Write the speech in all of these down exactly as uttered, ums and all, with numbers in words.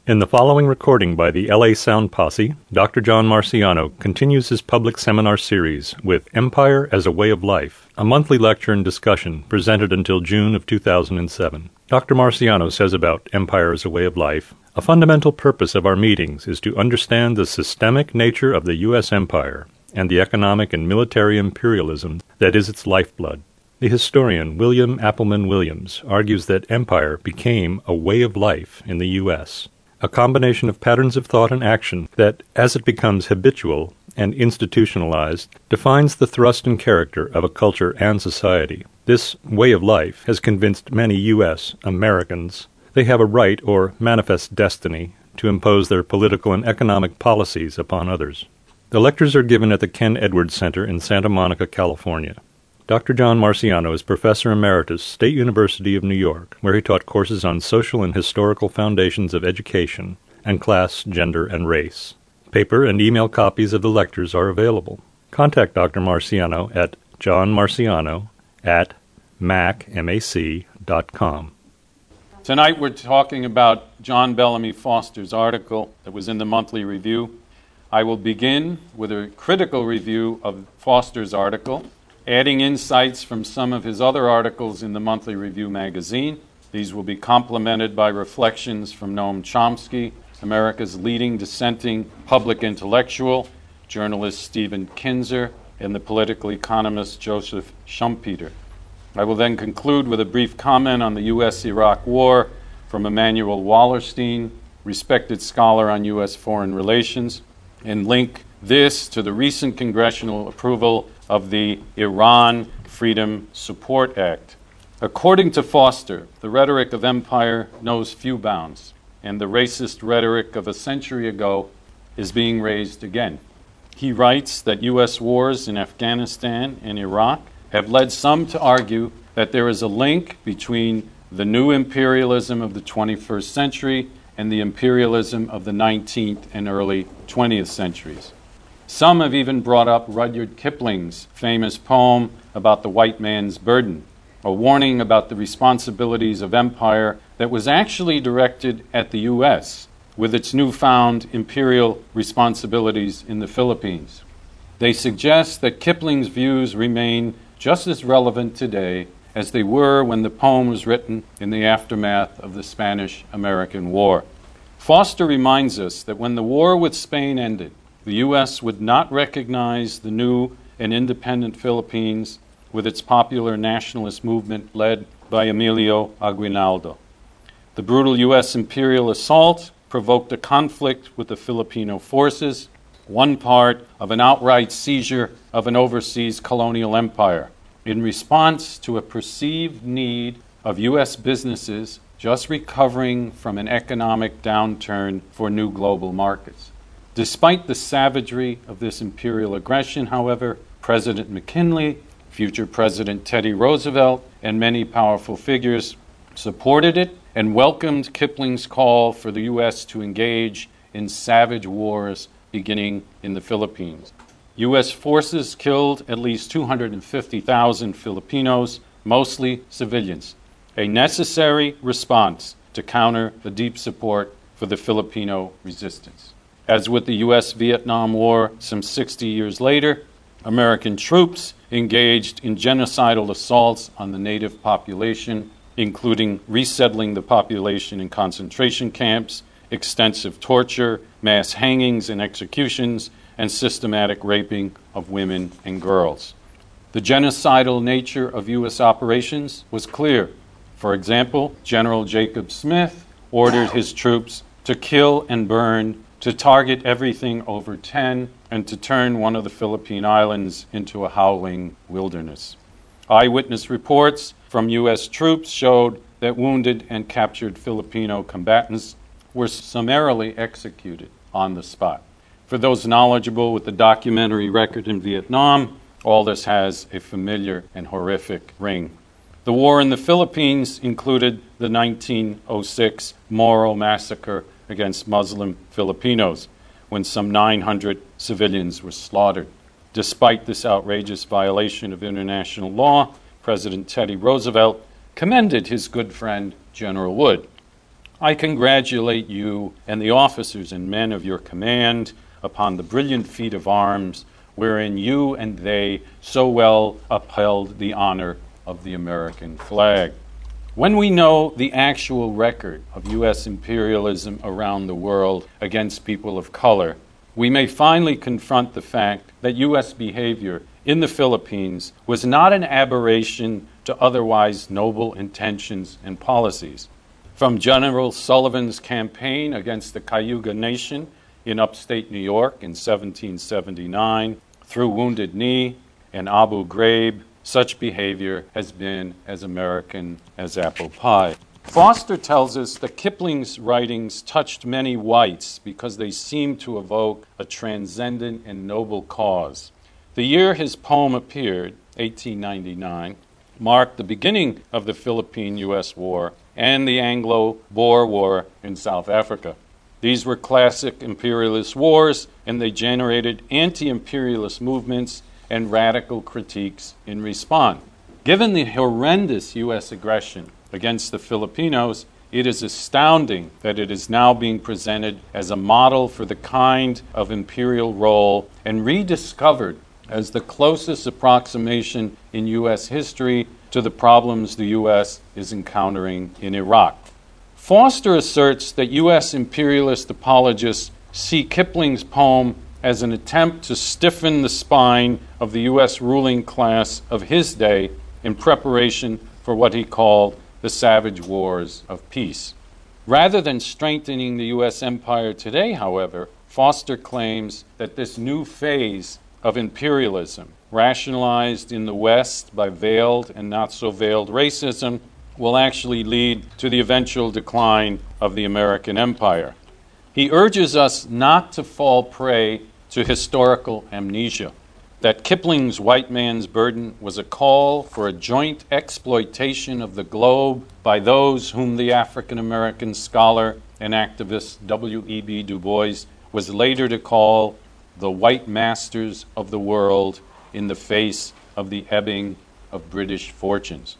In the following recording by the L A Sound Posse, Doctor John Marciano continues his public seminar series with Empire as a Way of Life, a monthly lecture and discussion presented until June of two thousand seven. Doctor Marciano says about Empire as a Way of Life, a fundamental purpose of our meetings is to understand the systemic nature of the U S empire and the economic and military imperialism that is its lifeblood. The historian William Appleman Williams argues that empire became a way of life in the U S, a combination of patterns of thought and action that, as it becomes habitual and institutionalized, defines the thrust and character of a culture and society. This way of life has convinced many U S Americans they have a right or manifest destiny to impose their political and economic policies upon others. The lectures are given at the Ken Edwards Center in Santa Monica, California. Doctor John Marciano is Professor Emeritus, State University of New York, where he taught courses on social and historical foundations of education and class, gender, and race. Paper and email copies of the lectures are available. Contact Doctor Marciano at johnmarciano at mac dot com. Tonight we're talking about John Bellamy Foster's article that was in the Monthly Review. I will begin with a critical review of Foster's article, adding insights from some of his other articles in the Monthly Review magazine. These will be complemented by reflections from Noam Chomsky, America's leading dissenting public intellectual, journalist Stephen Kinzer, and the political economist Joseph Schumpeter. I will then conclude with a brief comment on the U S Iraq War from Emanuel Wallerstein, respected scholar on U S foreign relations, and link this to the recent congressional approval of the Iran Freedom Support Act. According to Foster, the rhetoric of empire knows few bounds, and the racist rhetoric of a century ago is being raised again. He writes that U S wars in Afghanistan and Iraq have led some to argue that there is a link between the new imperialism of the twenty-first century and the imperialism of the nineteenth and early twentieth centuries. Some have even brought up Rudyard Kipling's famous poem about the white man's burden, a warning about the responsibilities of empire that was actually directed at the U S with its newfound imperial responsibilities in the Philippines. They suggest that Kipling's views remain just as relevant today as they were when the poem was written in the aftermath of the Spanish-American War. Foster reminds us that when the war with Spain ended, the U S would not recognize the new and independent Philippines with its popular nationalist movement led by Emilio Aguinaldo. The brutal U S imperial assault provoked a conflict with the Filipino forces, one part of an outright seizure of an overseas colonial empire, in response to a perceived need of U S businesses just recovering from an economic downturn for new global markets. Despite the savagery of this imperial aggression, however, President McKinley, future President Teddy Roosevelt, and many powerful figures supported it and welcomed Kipling's call for the U S to engage in savage wars beginning in the Philippines. U S forces killed at least two hundred fifty thousand Filipinos, mostly civilians, a necessary response to counter the deep support for the Filipino resistance. As with the U S Vietnam War some sixty years later, American troops engaged in genocidal assaults on the native population, including resettling the population in concentration camps, extensive torture, mass hangings and executions, and systematic raping of women and girls. The genocidal nature of U S operations was clear. For example, General Jacob Smith ordered his troops to kill and burn, to target everything over ten, and to turn one of the Philippine Islands into a howling wilderness. Eyewitness reports from U S troops showed that wounded and captured Filipino combatants were summarily executed on the spot. For those knowledgeable with the documentary record in Vietnam, all this has a familiar and horrific ring. The war in the Philippines included the nineteen oh six Moro massacre against Muslim Filipinos, when some nine hundred civilians were slaughtered. Despite this outrageous violation of international law, President Teddy Roosevelt commended his good friend General Wood. I congratulate you and the officers and men of your command upon the brilliant feat of arms wherein you and they so well upheld the honor of the American flag. When we know the actual record of U S imperialism around the world against people of color, we may finally confront the fact that U S behavior in the Philippines was not an aberration to otherwise noble intentions and policies. From General Sullivan's campaign against the Cayuga Nation in upstate New York in seventeen seventy-nine, through Wounded Knee and Abu Ghraib, such behavior has been as American as apple pie. Foster tells us that Kipling's writings touched many whites because they seemed to evoke a transcendent and noble cause. The year his poem appeared, eighteen ninety-nine, marked the beginning of the Philippine-U S War and the Anglo-Boer War in South Africa. These were classic imperialist wars, and they generated anti-imperialist movements and radical critiques in response. Given the horrendous U S aggression against the Filipinos, it is astounding that it is now being presented as a model for the kind of imperial role and rediscovered as the closest approximation in U S history to the problems the U S is encountering in Iraq. Foster asserts that U S imperialist apologists see Kipling's poem as an attempt to stiffen the spine of the U S ruling class of his day in preparation for what he called the savage wars of peace. Rather than strengthening the U S empire today, however, Foster claims that this new phase of imperialism, rationalized in the West by veiled and not so veiled racism, will actually lead to the eventual decline of the American empire. He urges us not to fall prey to historical amnesia, that Kipling's White Man's Burden was a call for a joint exploitation of the globe by those whom the African-American scholar and activist W E B Du Bois was later to call the white masters of the world in the face of the ebbing of British fortunes.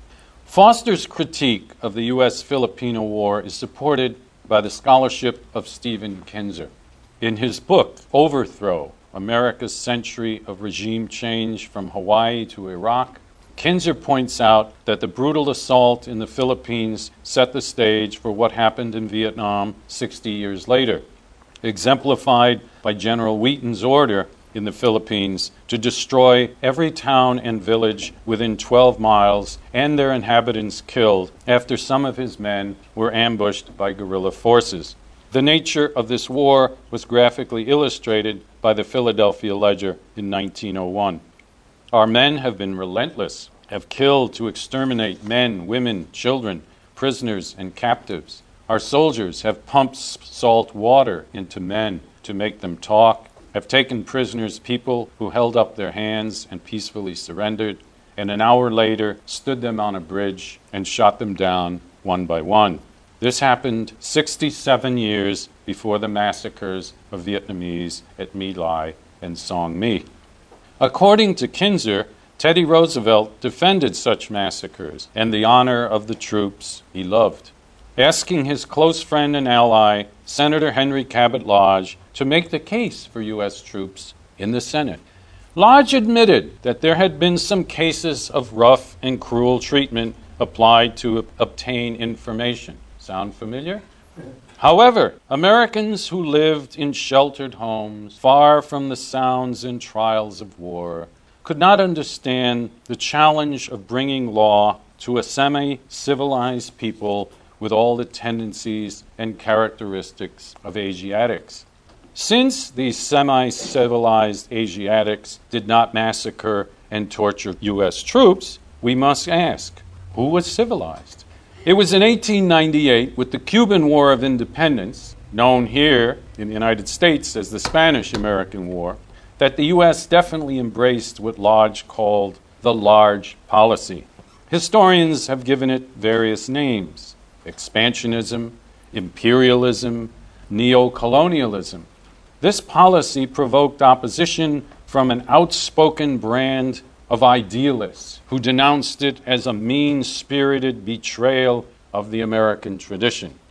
Foster's critique of the U S-Filipino War is supported by the scholarship of Stephen Kinzer. In his book, Overthrow, America's Century of Regime Change from Hawaii to Iraq, Kinzer points out that the brutal assault in the Philippines set the stage for what happened in Vietnam sixty years later, exemplified by General Wheaton's order in the Philippines to destroy every town and village within twelve miles and their inhabitants killed after some of his men were ambushed by guerrilla forces. The nature of this war was graphically illustrated by the Philadelphia Ledger in nineteen oh one. Our men have been relentless, have killed to exterminate men, women, children, prisoners, and captives. Our soldiers have pumped salt water into men to make them talk, have taken prisoners people who held up their hands and peacefully surrendered, and an hour later stood them on a bridge and shot them down one by one. This happened sixty-seven years before the massacres of Vietnamese at My Lai and Song My. According to Kinzer, Teddy Roosevelt defended such massacres and the honor of the troops he loved, asking his close friend and ally, Senator Henry Cabot Lodge, to make the case for U S troops in the Senate. Lodge admitted that there had been some cases of rough and cruel treatment applied to obtain information. Sound familiar? However, Americans who lived in sheltered homes, far from the sounds and trials of war, could not understand the challenge of bringing law to a semi-civilized people with all the tendencies and characteristics of Asiatics. Since these semi-civilized Asiatics did not massacre and torture U S troops, we must ask, who was civilized? It was in eighteen ninety-eight, with the Cuban War of Independence, known here in the United States as the Spanish-American War, that the U S definitely embraced what Lodge called the large policy. Historians have given it various names: expansionism, imperialism, neocolonialism. This policy provoked opposition from an outspoken brand of idealists who denounced it as a mean-spirited betrayal of the American tradition.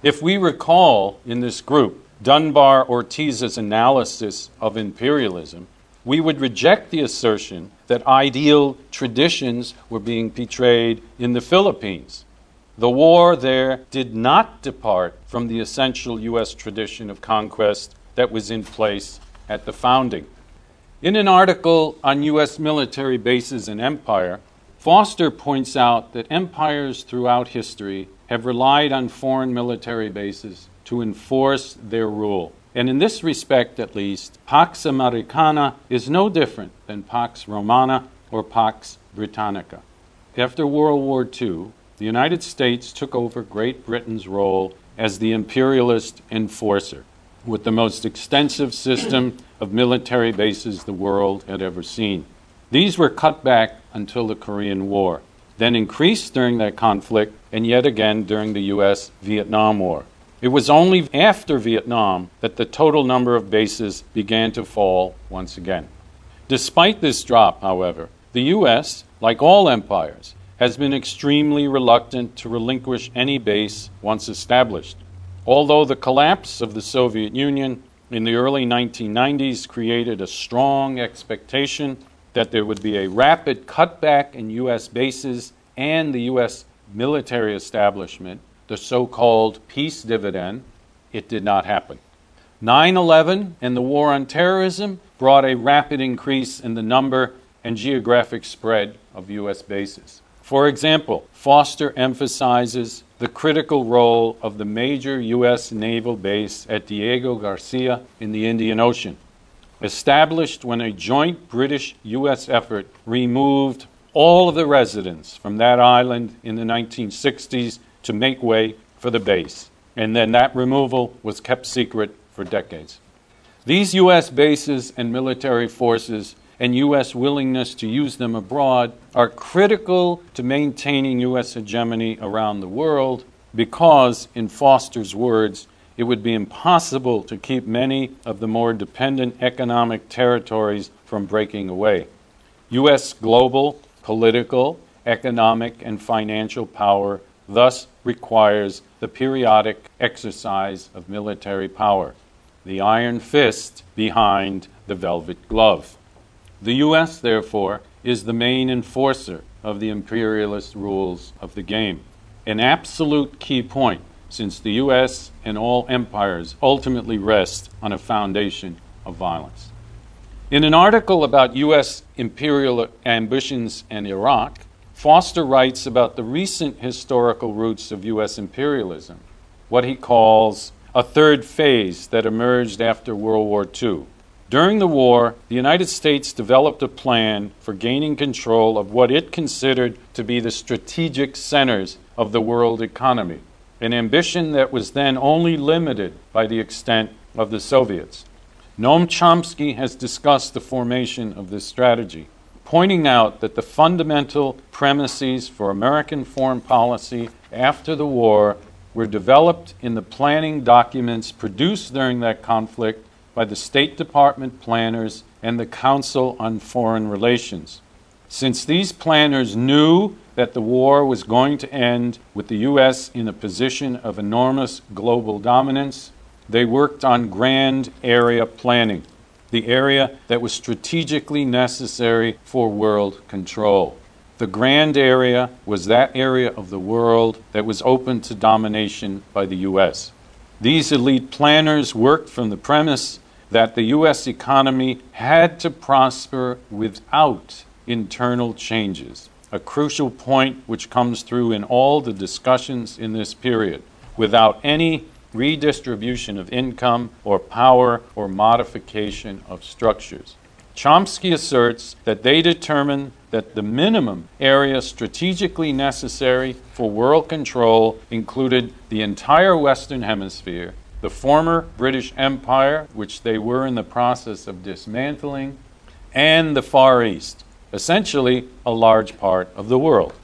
If we recall in this group Dunbar Ortiz's analysis of imperialism, we would reject the assertion that ideal traditions were being portrayed in the Philippines. The war there did not depart from the essential U S tradition of conquest that was in place at the founding. In an article on U S military bases and empire, Foster points out that empires throughout history have relied on foreign military bases to enforce their rule. And in this respect, at least, Pax Americana is no different than Pax Romana or Pax Britannica. After World War Two, the United States took over Great Britain's role as the imperialist enforcer, with the most extensive system of military bases the world had ever seen. These were cut back until the Korean War, then increased during that conflict, and yet again during the U S Vietnam War. It was only after Vietnam that the total number of bases began to fall once again. Despite this drop, however, the U S, like all empires, has been extremely reluctant to relinquish any base once established. Although the collapse of the Soviet Union in the early nineteen nineties created a strong expectation that there would be a rapid cutback in U S bases and the U S military establishment, the so-called peace dividend, it did not happen. nine eleven and the war on terrorism brought a rapid increase in the number and geographic spread of U S bases. For example, Foster emphasizes the critical role of the major U S naval base at Diego Garcia in the Indian Ocean, established when a joint British-U S effort removed all of the residents from that island in the nineteen sixties to make way for the base. And then that removal was kept secret for decades. These U S bases and military forces and U S willingness to use them abroad are critical to maintaining U S hegemony around the world because, in Foster's words, it would be impossible to keep many of the more dependent economic territories from breaking away. U S global, political, economic, and financial power thus requires the periodic exercise of military power, the iron fist behind the velvet glove. The U S, therefore, is the main enforcer of the imperialist rules of the game, an absolute key point, since the U S and all empires ultimately rest on a foundation of violence. In an article about U S imperial ambitions in Iraq, Foster writes about the recent historical roots of U S imperialism, what he calls a third phase that emerged after World War Two. During the war, the United States developed a plan for gaining control of what it considered to be the strategic centers of the world economy, an ambition that was then only limited by the extent of the Soviets. Noam Chomsky has discussed the formation of this strategy, pointing out that the fundamental premises for American foreign policy after the war were developed in the planning documents produced during that conflict by the State Department planners and the Council on Foreign Relations. Since these planners knew that the war was going to end with the U S in a position of enormous global dominance, they worked on grand area planning, the area that was strategically necessary for world control. The grand area was that area of the world that was open to domination by the U S. These elite planners worked from the premise that the U S economy had to prosper without internal changes, a crucial point which comes through in all the discussions in this period, without any redistribution of income or power or modification of structures. Chomsky asserts that they determined that the minimum area strategically necessary for world control included the entire Western Hemisphere, the former British Empire, which they were in the process of dismantling, and the Far East, essentially a large part of the world.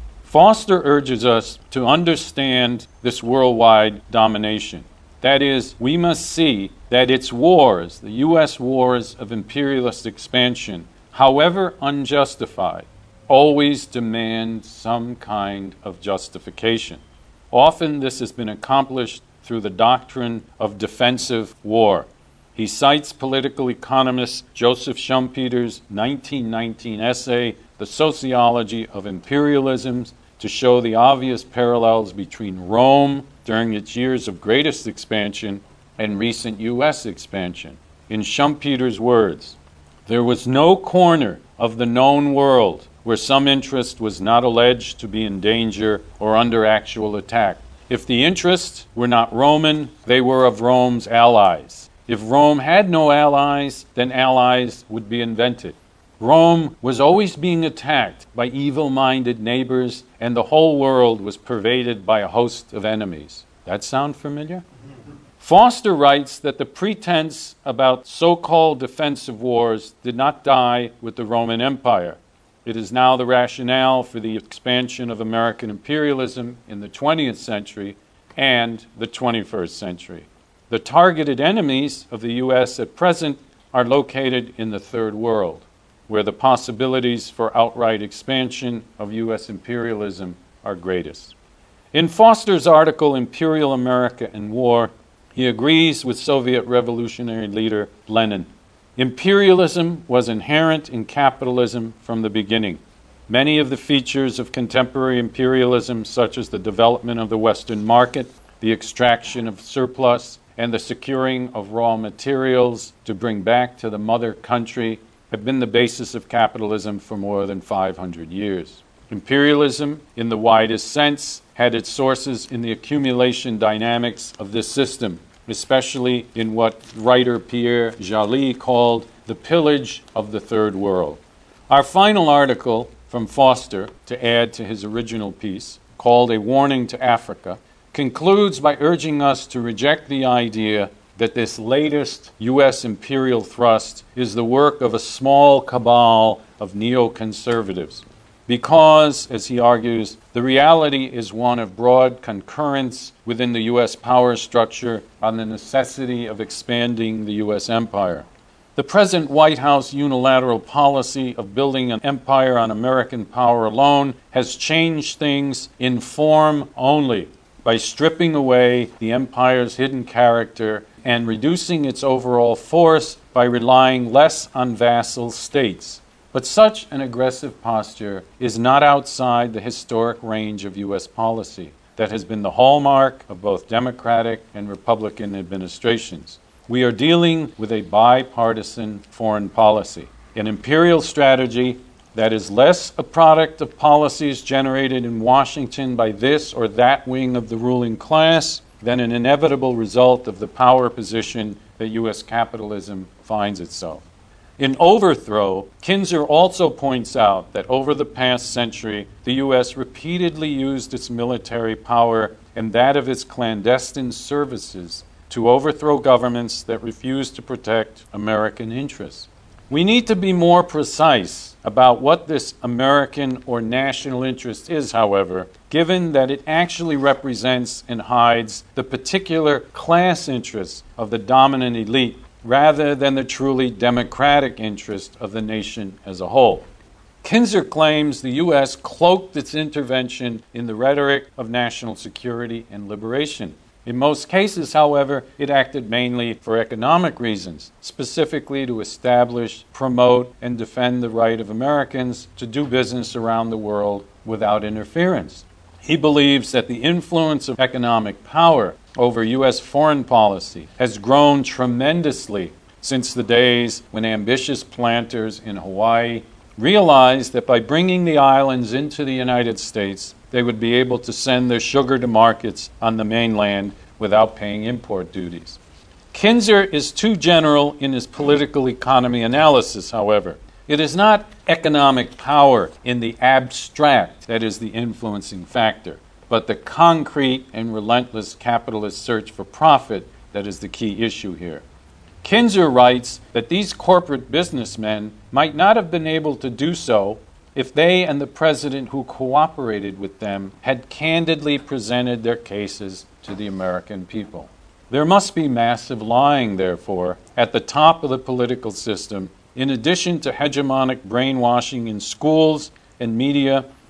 Foster urges us to understand this worldwide domination. That is, we must see that its wars, the U S wars of imperialist expansion, however unjustified, always demand some kind of justification. Often this has been accomplished through the doctrine of defensive war. He cites political economist Joseph Schumpeter's nineteen nineteen essay, The Sociology of Imperialism, to show the obvious parallels between Rome during its years of greatest expansion and recent U S expansion. In Schumpeter's words, there was no corner of the known world where some interest was not alleged to be in danger or under actual attack. If the interests were not Roman, they were of Rome's allies. If Rome had no allies, then allies would be invented. Rome was always being attacked by evil-minded neighbors, and the whole world was pervaded by a host of enemies. That sound familiar? Foster writes that the pretense about so-called defensive wars did not die with the Roman Empire. It is now the rationale for the expansion of American imperialism in the twentieth century and the twenty-first century. The targeted enemies of the U S at present are located in the Third World, where the possibilities for outright expansion of U S imperialism are greatest. In Foster's article, Imperial America and War, he agrees with Soviet revolutionary leader Lenin. Imperialism was inherent in capitalism from the beginning. Many of the features of contemporary imperialism, such as the development of the Western market, the extraction of surplus, and the securing of raw materials to bring back to the mother country, have been the basis of capitalism for more than five hundred years. Imperialism, in the widest sense, had its sources in the accumulation dynamics of this system, especially in what writer Pierre Joly called the pillage of the Third World. Our final article from Foster, to add to his original piece, called A Warning to Africa, concludes by urging us to reject the idea that this latest U S imperial thrust is the work of a small cabal of neoconservatives, because, as he argues, the reality is one of broad concurrence within the U S power structure on the necessity of expanding the U S empire. The present White House unilateral policy of building an empire on American power alone has changed things in form only, by stripping away the empire's hidden character and reducing its overall force by relying less on vassal states. But such an aggressive posture is not outside the historic range of U S policy that has been the hallmark of both Democratic and Republican administrations. We are dealing with a bipartisan foreign policy, an imperial strategy that is less a product of policies generated in Washington by this or that wing of the ruling class than an inevitable result of the power position that U S capitalism finds itself. In Overthrow, Kinzer also points out that over the past century, the U S repeatedly used its military power and that of its clandestine services to overthrow governments that refused to protect American interests. We need to be more precise about what this American or national interest is, however, given that it actually represents and hides the particular class interests of the dominant elite rather than the truly democratic interest of the nation as a whole. Kinzer claims the U S cloaked its intervention in the rhetoric of national security and liberation. In most cases, however, it acted mainly for economic reasons, specifically to establish, promote, and defend the right of Americans to do business around the world without interference. He believes that the influence of economic power over U S foreign policy has grown tremendously since the days when ambitious planters in Hawaii realized that by bringing the islands into the United States, they would be able to send their sugar to markets on the mainland without paying import duties. Kinzer is too general in his political economy analysis, however. It is not economic power in the abstract that is the influencing factor, but the concrete and relentless capitalist search for profit that is the key issue here. Kinzer writes that these corporate businessmen might not have been able to do so if they and the president who cooperated with them had candidly presented their cases to the American people. There must be massive lying, therefore, at the top of the political system, in addition to hegemonic brainwashing in schools and media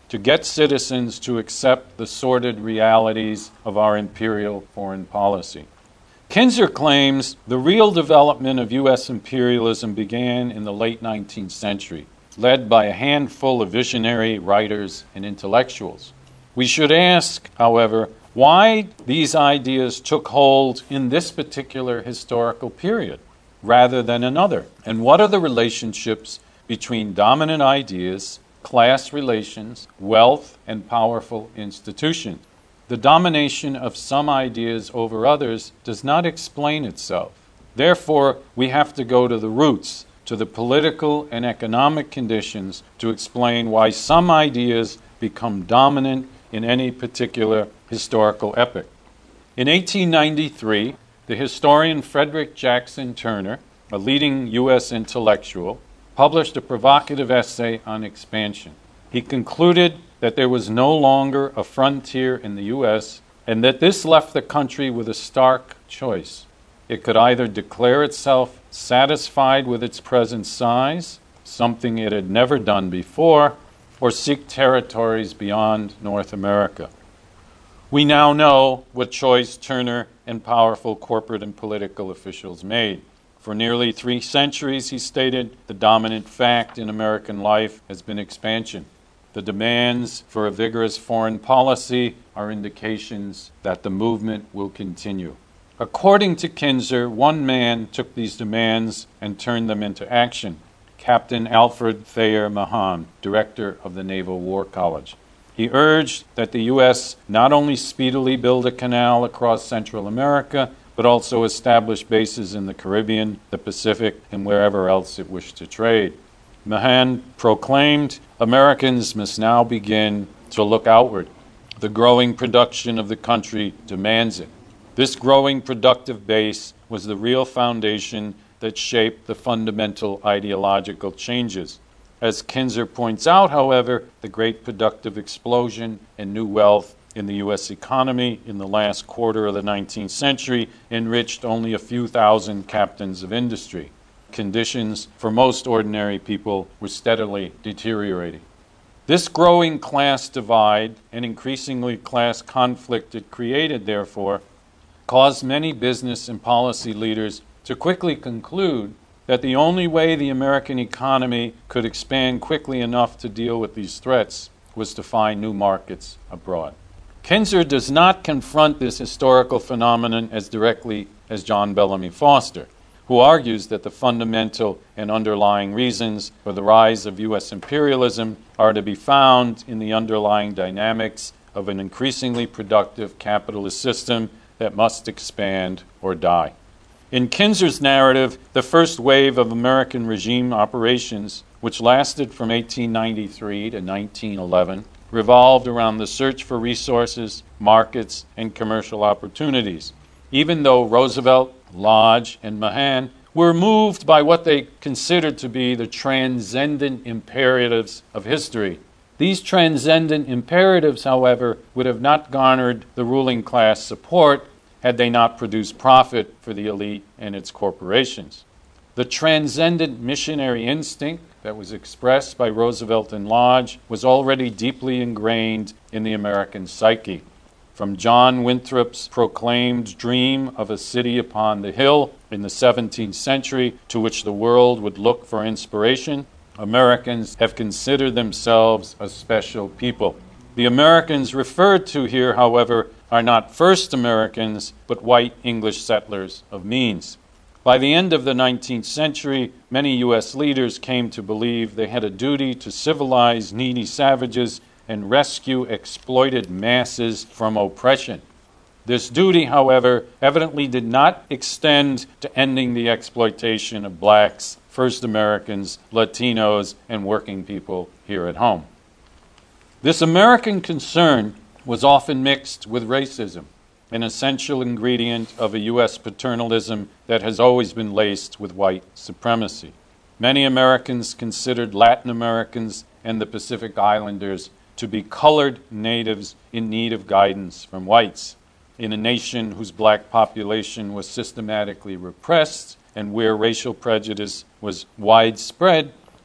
to get citizens to accept the sordid realities of our imperial foreign policy. Kinzer claims the real development of U S imperialism began in the late nineteenth century, led by a handful of visionary writers and intellectuals. We should ask, however, why these ideas took hold in this particular historical period rather than another, and what are the relationships between dominant ideas, class relations, wealth, and powerful institutions. The domination of some ideas over others does not explain itself. Therefore, we have to go to the roots, to the political and economic conditions to explain why some ideas become dominant in any particular historical epoch. In eighteen ninety-three, the historian Frederick Jackson Turner, a leading U S intellectual, published a provocative essay on expansion. He concluded that there was no longer a frontier in the U S and that this left the country with a stark choice. It could either declare itself satisfied with its present size, something it had never done before, or seek territories beyond North America. We now know what choice Turner and powerful corporate and political officials made. For nearly three centuries, he stated, the dominant fact in American life has been expansion. The demands for a vigorous foreign policy are indications that the movement will continue. According to Kinzer, one man took these demands and turned them into action, Captain Alfred Thayer Mahan, director of the Naval War College. He urged that the U S not only speedily build a canal across Central America, but also establish bases in the Caribbean, the Pacific, and wherever else it wished to trade. Mahan proclaimed, Americans must now begin to look outward. The growing production of the country demands it. This growing productive base was the real foundation that shaped the fundamental ideological changes. As Kinzer points out, however, the great productive explosion and new wealth in the U S economy in the last quarter of the nineteenth century enriched only a few thousand captains of industry. Conditions for most ordinary people were steadily deteriorating. This growing class divide and increasingly class conflict it created, therefore, caused many business and policy leaders to quickly conclude that the only way the American economy could expand quickly enough to deal with these threats was to find new markets abroad. Kinzer does not confront this historical phenomenon as directly as John Bellamy Foster, who argues that the fundamental and underlying reasons for the rise of U S imperialism are to be found in the underlying dynamics of an increasingly productive capitalist system that must expand or die. In Kinzer's narrative, the first wave of American regime operations, which lasted from eighteen ninety-three to nineteen eleven, revolved around the search for resources, markets, and commercial opportunities. Even though Roosevelt, Lodge, and Mahan were moved by what they considered to be the transcendent imperatives of history, these transcendent imperatives, however, would have not garnered the ruling class support had they not produced profit for the elite and its corporations. The transcendent missionary instinct that was expressed by Roosevelt and Lodge was already deeply ingrained in the American psyche. From John Winthrop's proclaimed dream of a city upon the hill in the seventeenth century to which the world would look for inspiration, Americans have considered themselves a special people. The Americans referred to here, however, are not first Americans, but white English settlers of means. By the end of the nineteenth century, many U S leaders came to believe they had a duty to civilize needy savages and rescue exploited masses from oppression. This duty, however, evidently did not extend to ending the exploitation of blacks, first Americans, Latinos, and working people here at home. This American concern was often mixed with racism, an essential ingredient of a U S paternalism that has always been laced with white supremacy. Many Americans considered Latin Americans and the Pacific Islanders to be colored natives in need of guidance from whites. In a nation whose black population was systematically repressed and where racial prejudice was widespread,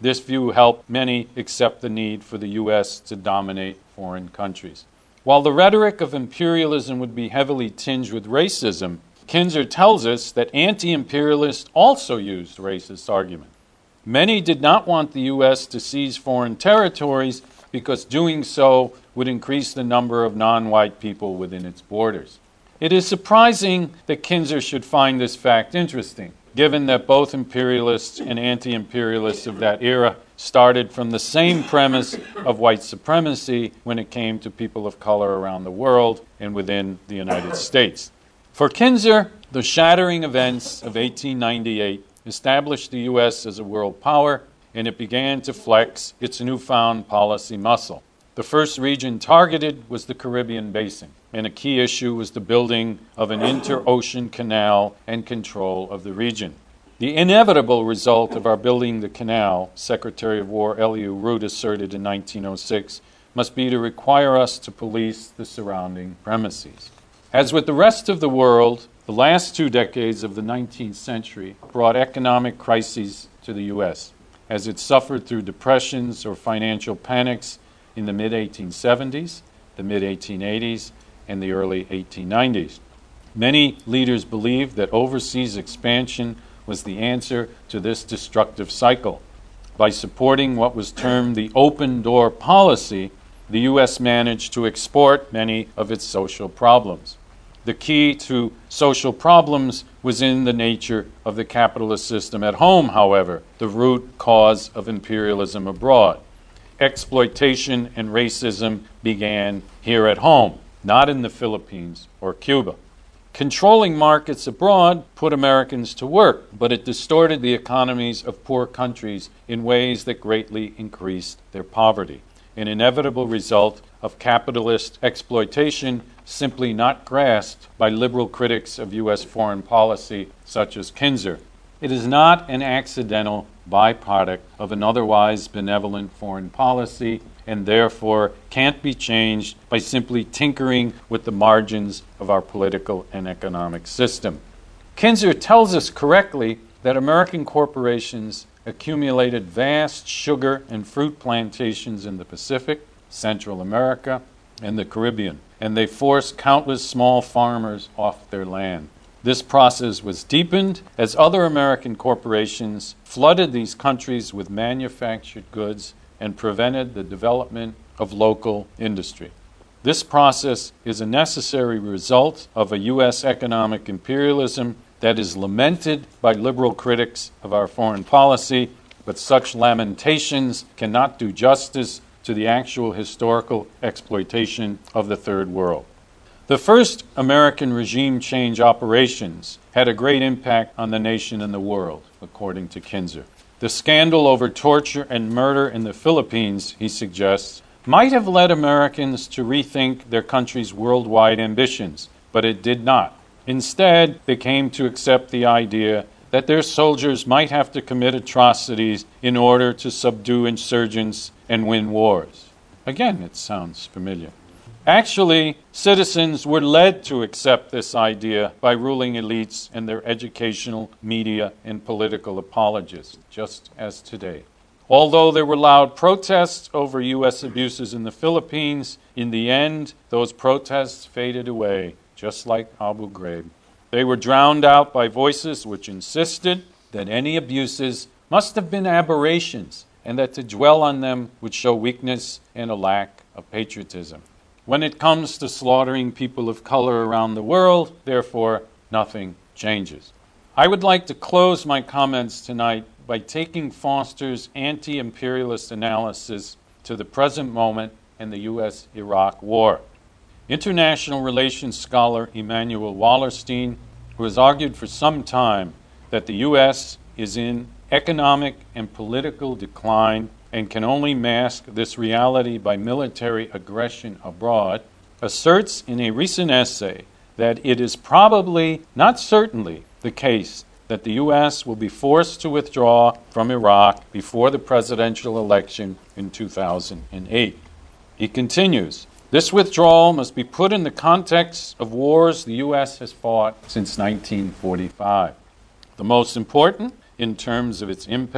This view helped many accept the need for the U S to dominate foreign countries. While the rhetoric of imperialism would be heavily tinged with racism, Kinzer tells us that anti-imperialists also used racist argument. Many did not want the U S to seize foreign territories because doing so would increase the number of non-white people within its borders. It is surprising that Kinzer should find this fact interesting, given that both imperialists and anti-imperialists of that era started from the same premise of white supremacy when it came to people of color around the world and within the United States. For Kinzer, the shattering events of eighteen ninety-eight established the U S as a world power, and it began to flex its newfound policy muscle. The first region targeted was the Caribbean Basin, and a key issue was the building of an inter-ocean canal and control of the region. The inevitable result of our building the canal, Secretary of War Elihu Root asserted in nineteen oh six, must be to require us to police the surrounding premises. As with the rest of the world, the last two decades of the nineteenth century brought economic crises to the U S, as it suffered through depressions or financial panics in the mid eighteen seventies, the mid eighteen eighties, and the early eighteen nineties. Many leaders believed that overseas expansion was the answer to this destructive cycle. By supporting what was termed the open door policy, the U S managed to export many of its social problems. The key to social problems was in the nature of the capitalist system at home, however, the root cause of imperialism abroad. Exploitation and racism began here at home, not in the Philippines or Cuba. Controlling markets abroad put Americans to work, but it distorted the economies of poor countries in ways that greatly increased their poverty, an inevitable result of capitalist exploitation simply not grasped by liberal critics of U S foreign policy such as Kinzer. It is not an accidental byproduct of an otherwise benevolent foreign policy and therefore can't be changed by simply tinkering with the margins of our political and economic system. Kinzer tells us correctly that American corporations accumulated vast sugar and fruit plantations in the Pacific, Central America, and the Caribbean, and they forced countless small farmers off their land. This process was deepened as other American corporations flooded these countries with manufactured goods and prevented the development of local industry. This process is a necessary result of a U S economic imperialism that is lamented by liberal critics of our foreign policy, but such lamentations cannot do justice to the actual historical exploitation of the Third World. The first American regime change operations had a great impact on the nation and the world, according to Kinzer. The scandal over torture and murder in the Philippines, he suggests, might have led Americans to rethink their country's worldwide ambitions, but it did not. Instead, they came to accept the idea that their soldiers might have to commit atrocities in order to subdue insurgents and win wars. Again, it sounds familiar. Actually, citizens were led to accept this idea by ruling elites and their educational, media, and political apologists, just as today. Although there were loud protests over U S abuses in the Philippines, in the end, those protests faded away, just like Abu Ghraib. They were drowned out by voices which insisted that any abuses must have been aberrations and that to dwell on them would show weakness and a lack of patriotism. When it comes to slaughtering people of color around the world, therefore, nothing changes. I would like to close my comments tonight by taking Foster's anti-imperialist analysis to the present moment and the U S Iraq War. International relations scholar Emanuel Wallerstein, who has argued for some time that the U S is in economic and political decline and can only mask this reality by military aggression abroad, asserts in a recent essay that it is probably, not certainly, the case that the U S will be forced to withdraw from Iraq before the presidential election in two thousand eight. He continues, this withdrawal must be put in the context of wars the U S has fought since nineteen forty-five. The most important, in terms of its impact,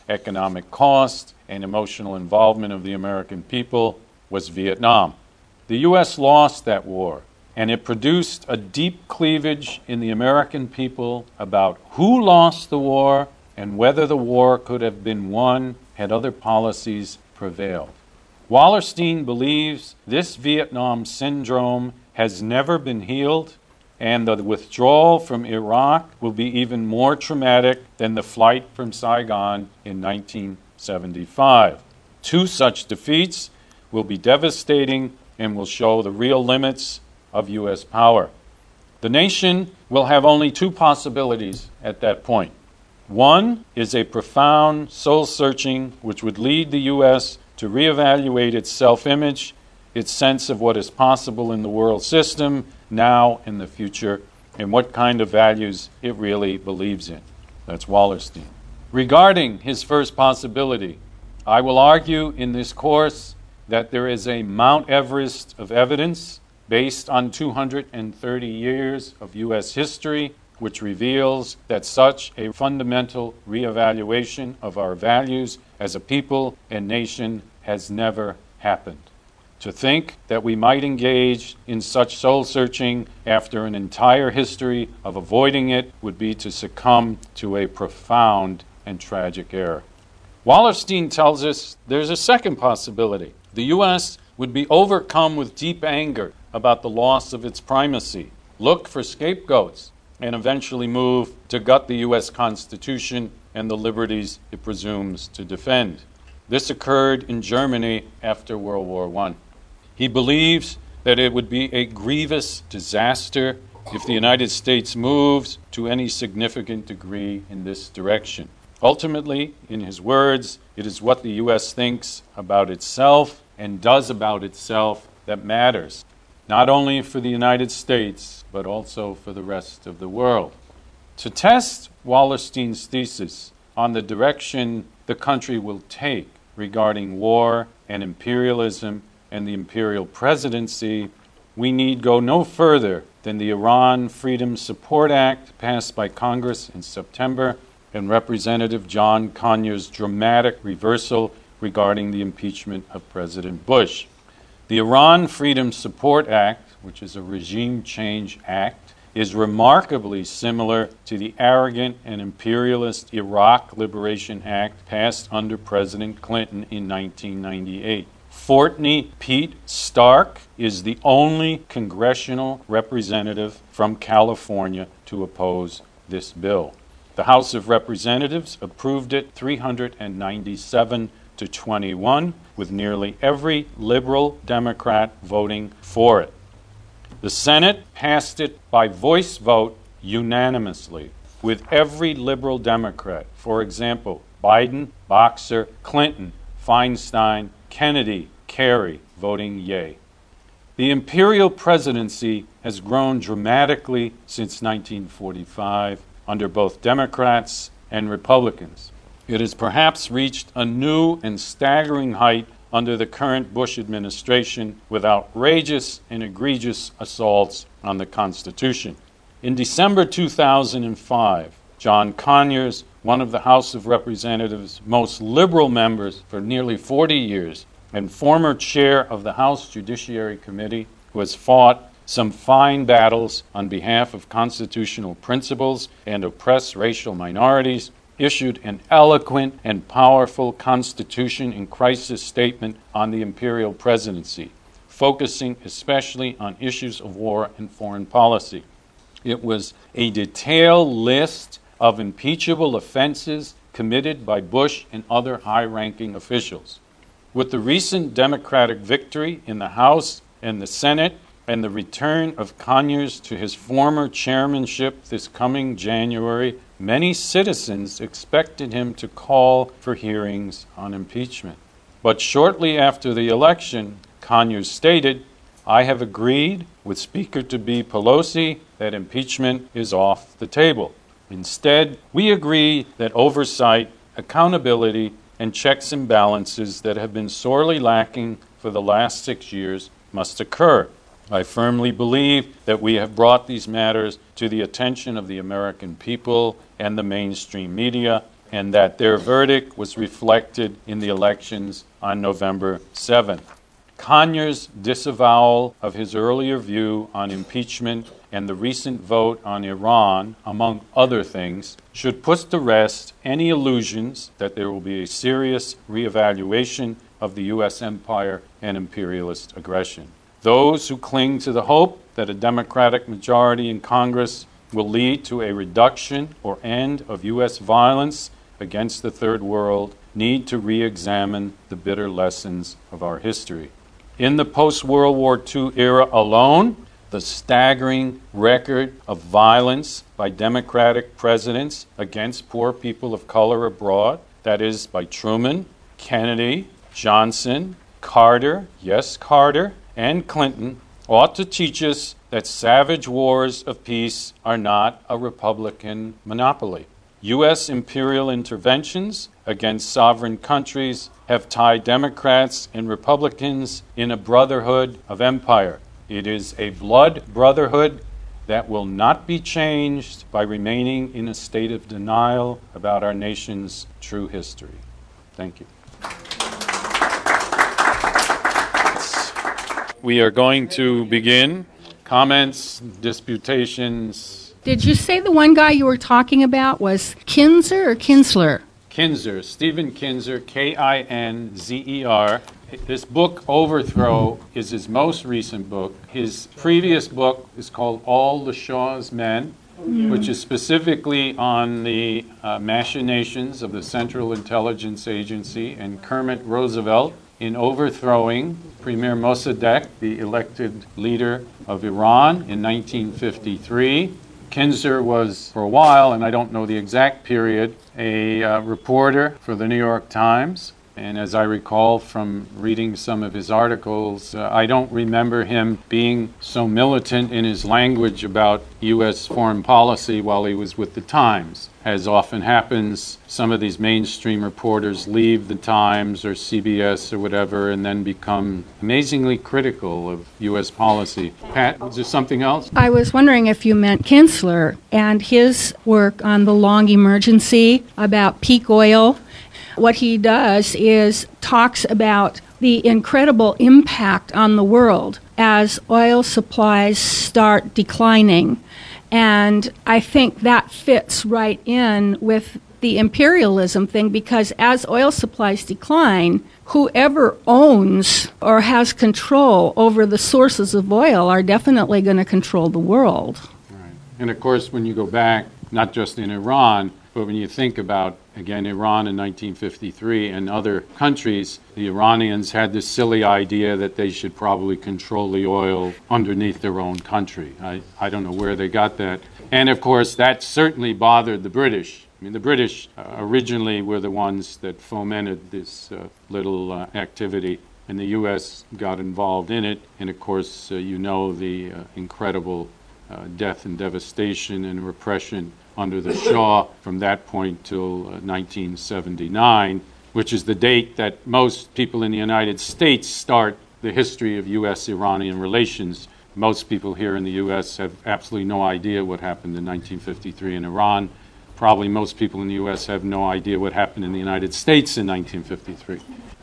economic cost and emotional involvement of the American people was Vietnam. The U S lost that war, and it produced a deep cleavage in the American people about who lost the war and whether the war could have been won had other policies prevailed. Wallerstein believes this Vietnam syndrome has never been healed, and the withdrawal from Iraq will be even more traumatic than the flight from Saigon in nineteen seventy-five. Two such defeats will be devastating and will show the real limits of U S power. The nation will have only two possibilities at that point. One is a profound soul-searching which would lead the U S to reevaluate its self-image, its sense of what is possible in the world system, now and the future, and what kind of values it really believes in. That's Wallerstein. Regarding his first possibility, I will argue in this course that there is a Mount Everest of evidence based on two hundred thirty years of U S history, which reveals that such a fundamental reevaluation of our values as a people and nation has never happened. To think that we might engage in such soul-searching after an entire history of avoiding it would be to succumb to a profound and tragic error. Wallerstein tells us there's a second possibility. The U S would be overcome with deep anger about the loss of its primacy, look for scapegoats, and eventually move to gut the U S Constitution and the liberties it presumes to defend. This occurred in Germany after World War One. He believes that it would be a grievous disaster if the United States moves to any significant degree in this direction. Ultimately, in his words, it is what the U S thinks about itself and does about itself that matters, not only for the United States, but also for the rest of the world. To test Wallerstein's thesis on the direction the country will take regarding war and imperialism and the imperial presidency, we need go no further than the Iran Freedom Support Act passed by Congress in September and Representative John Conyers' dramatic reversal regarding the impeachment of President Bush. The Iran Freedom Support Act, which is a regime change act, is remarkably similar to the arrogant and imperialist Iraq Liberation Act passed under President Clinton in nineteen ninety-eight. Fortney Pete Stark is the only congressional representative from California to oppose this bill. The House of Representatives approved it three hundred ninety-seven to twenty-one, with nearly every liberal Democrat voting for it. The Senate passed it by voice vote unanimously, with every liberal Democrat, for example, Biden, Boxer, Clinton, Feinstein, Kennedy, Kerry, voting yay. The imperial presidency has grown dramatically since nineteen forty-five under both Democrats and Republicans. It has perhaps reached a new and staggering height under the current Bush administration with outrageous and egregious assaults on the Constitution. In December two thousand five, John Conyers, one of the House of Representatives' most liberal members for nearly forty years, and former chair of the House Judiciary Committee, who has fought some fine battles on behalf of constitutional principles and oppressed racial minorities, issued an eloquent and powerful Constitution in crisis statement on the imperial presidency, focusing especially on issues of war and foreign policy. It was a detailed list of impeachable offenses committed by Bush and other high-ranking officials. With the recent Democratic victory in the House and the Senate, and the return of Conyers to his former chairmanship this coming January, many citizens expected him to call for hearings on impeachment. But shortly after the election, Conyers stated, "I have agreed with Speaker-to-be Pelosi that impeachment is off the table. Instead, we agree that oversight, accountability, and checks and balances that have been sorely lacking for the last six years must occur. I firmly believe that we have brought these matters to the attention of the American people and the mainstream media, and that their verdict was reflected in the elections on November seventh. Conyers' disavowal of his earlier view on impeachment and the recent vote on Iran, among other things, should put to rest any illusions that there will be a serious reevaluation of the U S empire and imperialist aggression. Those who cling to the hope that a Democratic majority in Congress will lead to a reduction or end of U S violence against the Third World need to re-examine the bitter lessons of our history. In the post-World War Two era alone, the staggering record of violence by Democratic presidents against poor people of color abroad, that is, by Truman, Kennedy, Johnson, Carter, yes, Carter, and Clinton, ought to teach us that savage wars of peace are not a Republican monopoly. U S imperial interventions against sovereign countries have tied Democrats and Republicans in a brotherhood of empire. It is a blood brotherhood that will not be changed by remaining in a state of denial about our nation's true history. Thank you. We are going to begin comments, disputations. Did you say the one guy you were talking about was Kinzer or Kinsler? Kinzer, Stephen Kinzer, K I N Z E R. This book, Overthrow, is his most recent book. His previous book is called All the Shaw's Men, mm. which is specifically on the uh, machinations of the Central Intelligence Agency and Kermit Roosevelt in overthrowing Premier Mossadegh, the elected leader of Iran, in nineteen fifty-three. Kinzer was, for a while, and I don't know the exact period, a uh, reporter for the New York Times. And as I recall from reading some of his articles, uh, I don't remember him being so militant in his language about U S foreign policy while he was with the Times. As often happens, some of these mainstream reporters leave the Times or C B S or whatever and then become amazingly critical of U S policy. Pat, was there something else? I was wondering if you meant Kinsler and his work on the long emergency about peak oil. What he does is talks about the incredible impact on the world as oil supplies start declining. And I think that fits right in with the imperialism thing, because as oil supplies decline, whoever owns or has control over the sources of oil are definitely going to control the world. Right. And of course, when you go back, not just in Iran, but when you think about, again, Iran in nineteen fifty-three and other countries, the Iranians had this silly idea that they should probably control the oil underneath their own country. I, I don't know where they got that. And, of course, that certainly bothered the British. I mean, the British uh, originally were the ones that fomented this uh, little uh, activity, and the U S got involved in it. And, of course, uh, you know the uh, incredible uh, death and devastation and repression under the Shah from that point till uh, nineteen seventy-nine, which is the date that most people in the United States start the history of U S Iranian relations. Most people here in the U S have absolutely no idea what happened in nineteen fifty-three in Iran. Probably most people in the U S have no idea what happened in the United States in nineteen fifty-three.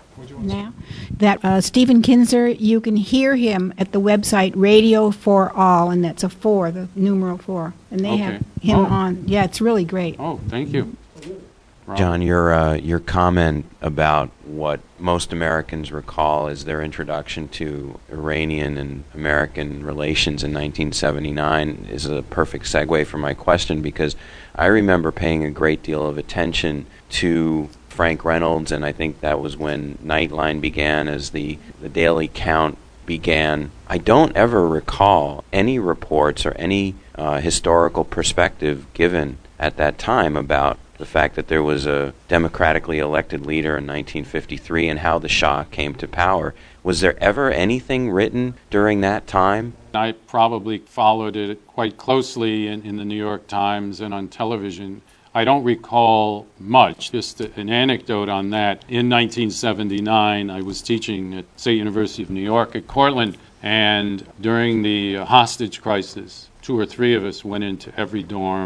Now, that uh, Stephen Kinzer, you can hear him at the website Radio for All, and that's a four, the numeral four, and they Okay. have him Oh. on. Yeah, it's really great. Oh, thank you. Rob. John, your uh, your comment about what most Americans recall as their introduction to Iranian and American relations in nineteen seventy-nine is a perfect segue for my question, because I remember paying a great deal of attention to Frank Reynolds, and I think that was when Nightline began, as the, the Daily Count began. I don't ever recall any reports or any uh, historical perspective given at that time about the fact that there was a democratically elected leader in nineteen fifty-three and how the Shah came to power. Was there ever anything written during that time? I probably followed it quite closely in, in the New York Times and on television. I don't recall much. Just a, an anecdote on that. In nineteen seventy-nine, I was teaching at State University of New York at Cortland, and during the uh, hostage crisis, two or three of us went into every dorm,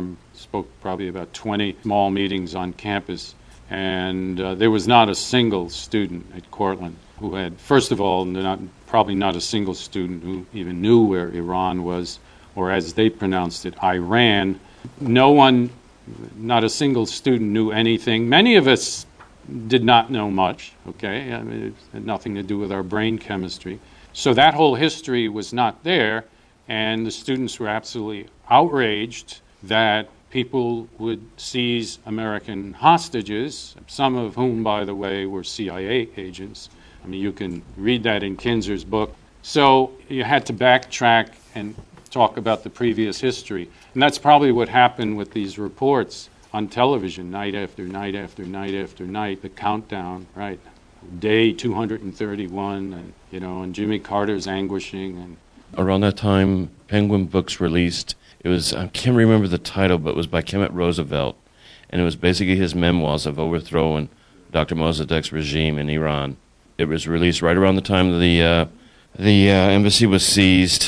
spoke probably about twenty small meetings on campus, and uh, there was not a single student at Cortland who had, first of all, not, probably not a single student who even knew where Iran was, or as they pronounced it, Iran. No one, not a single student knew anything. Many of us did not know much, okay? I mean, it had nothing to do with our brain chemistry. So that whole history was not there, and the students were absolutely outraged that people would seize American hostages, some of whom, by the way, were C I A agents. I mean, you can read that in Kinzer's book. So you had to backtrack and talk about the previous history. And that's probably what happened with these reports on television, night after night after night after night, the countdown, right? Day two hundred thirty-one, and, you know, and Jimmy Carter's anguishing. And around that time, Penguin Books released, it was, I can't remember the title, but it was by Kemet Roosevelt, and it was basically his memoirs of overthrowing Doctor Mossadegh's regime in Iran. It was released right around the time the uh, the uh, embassy was seized,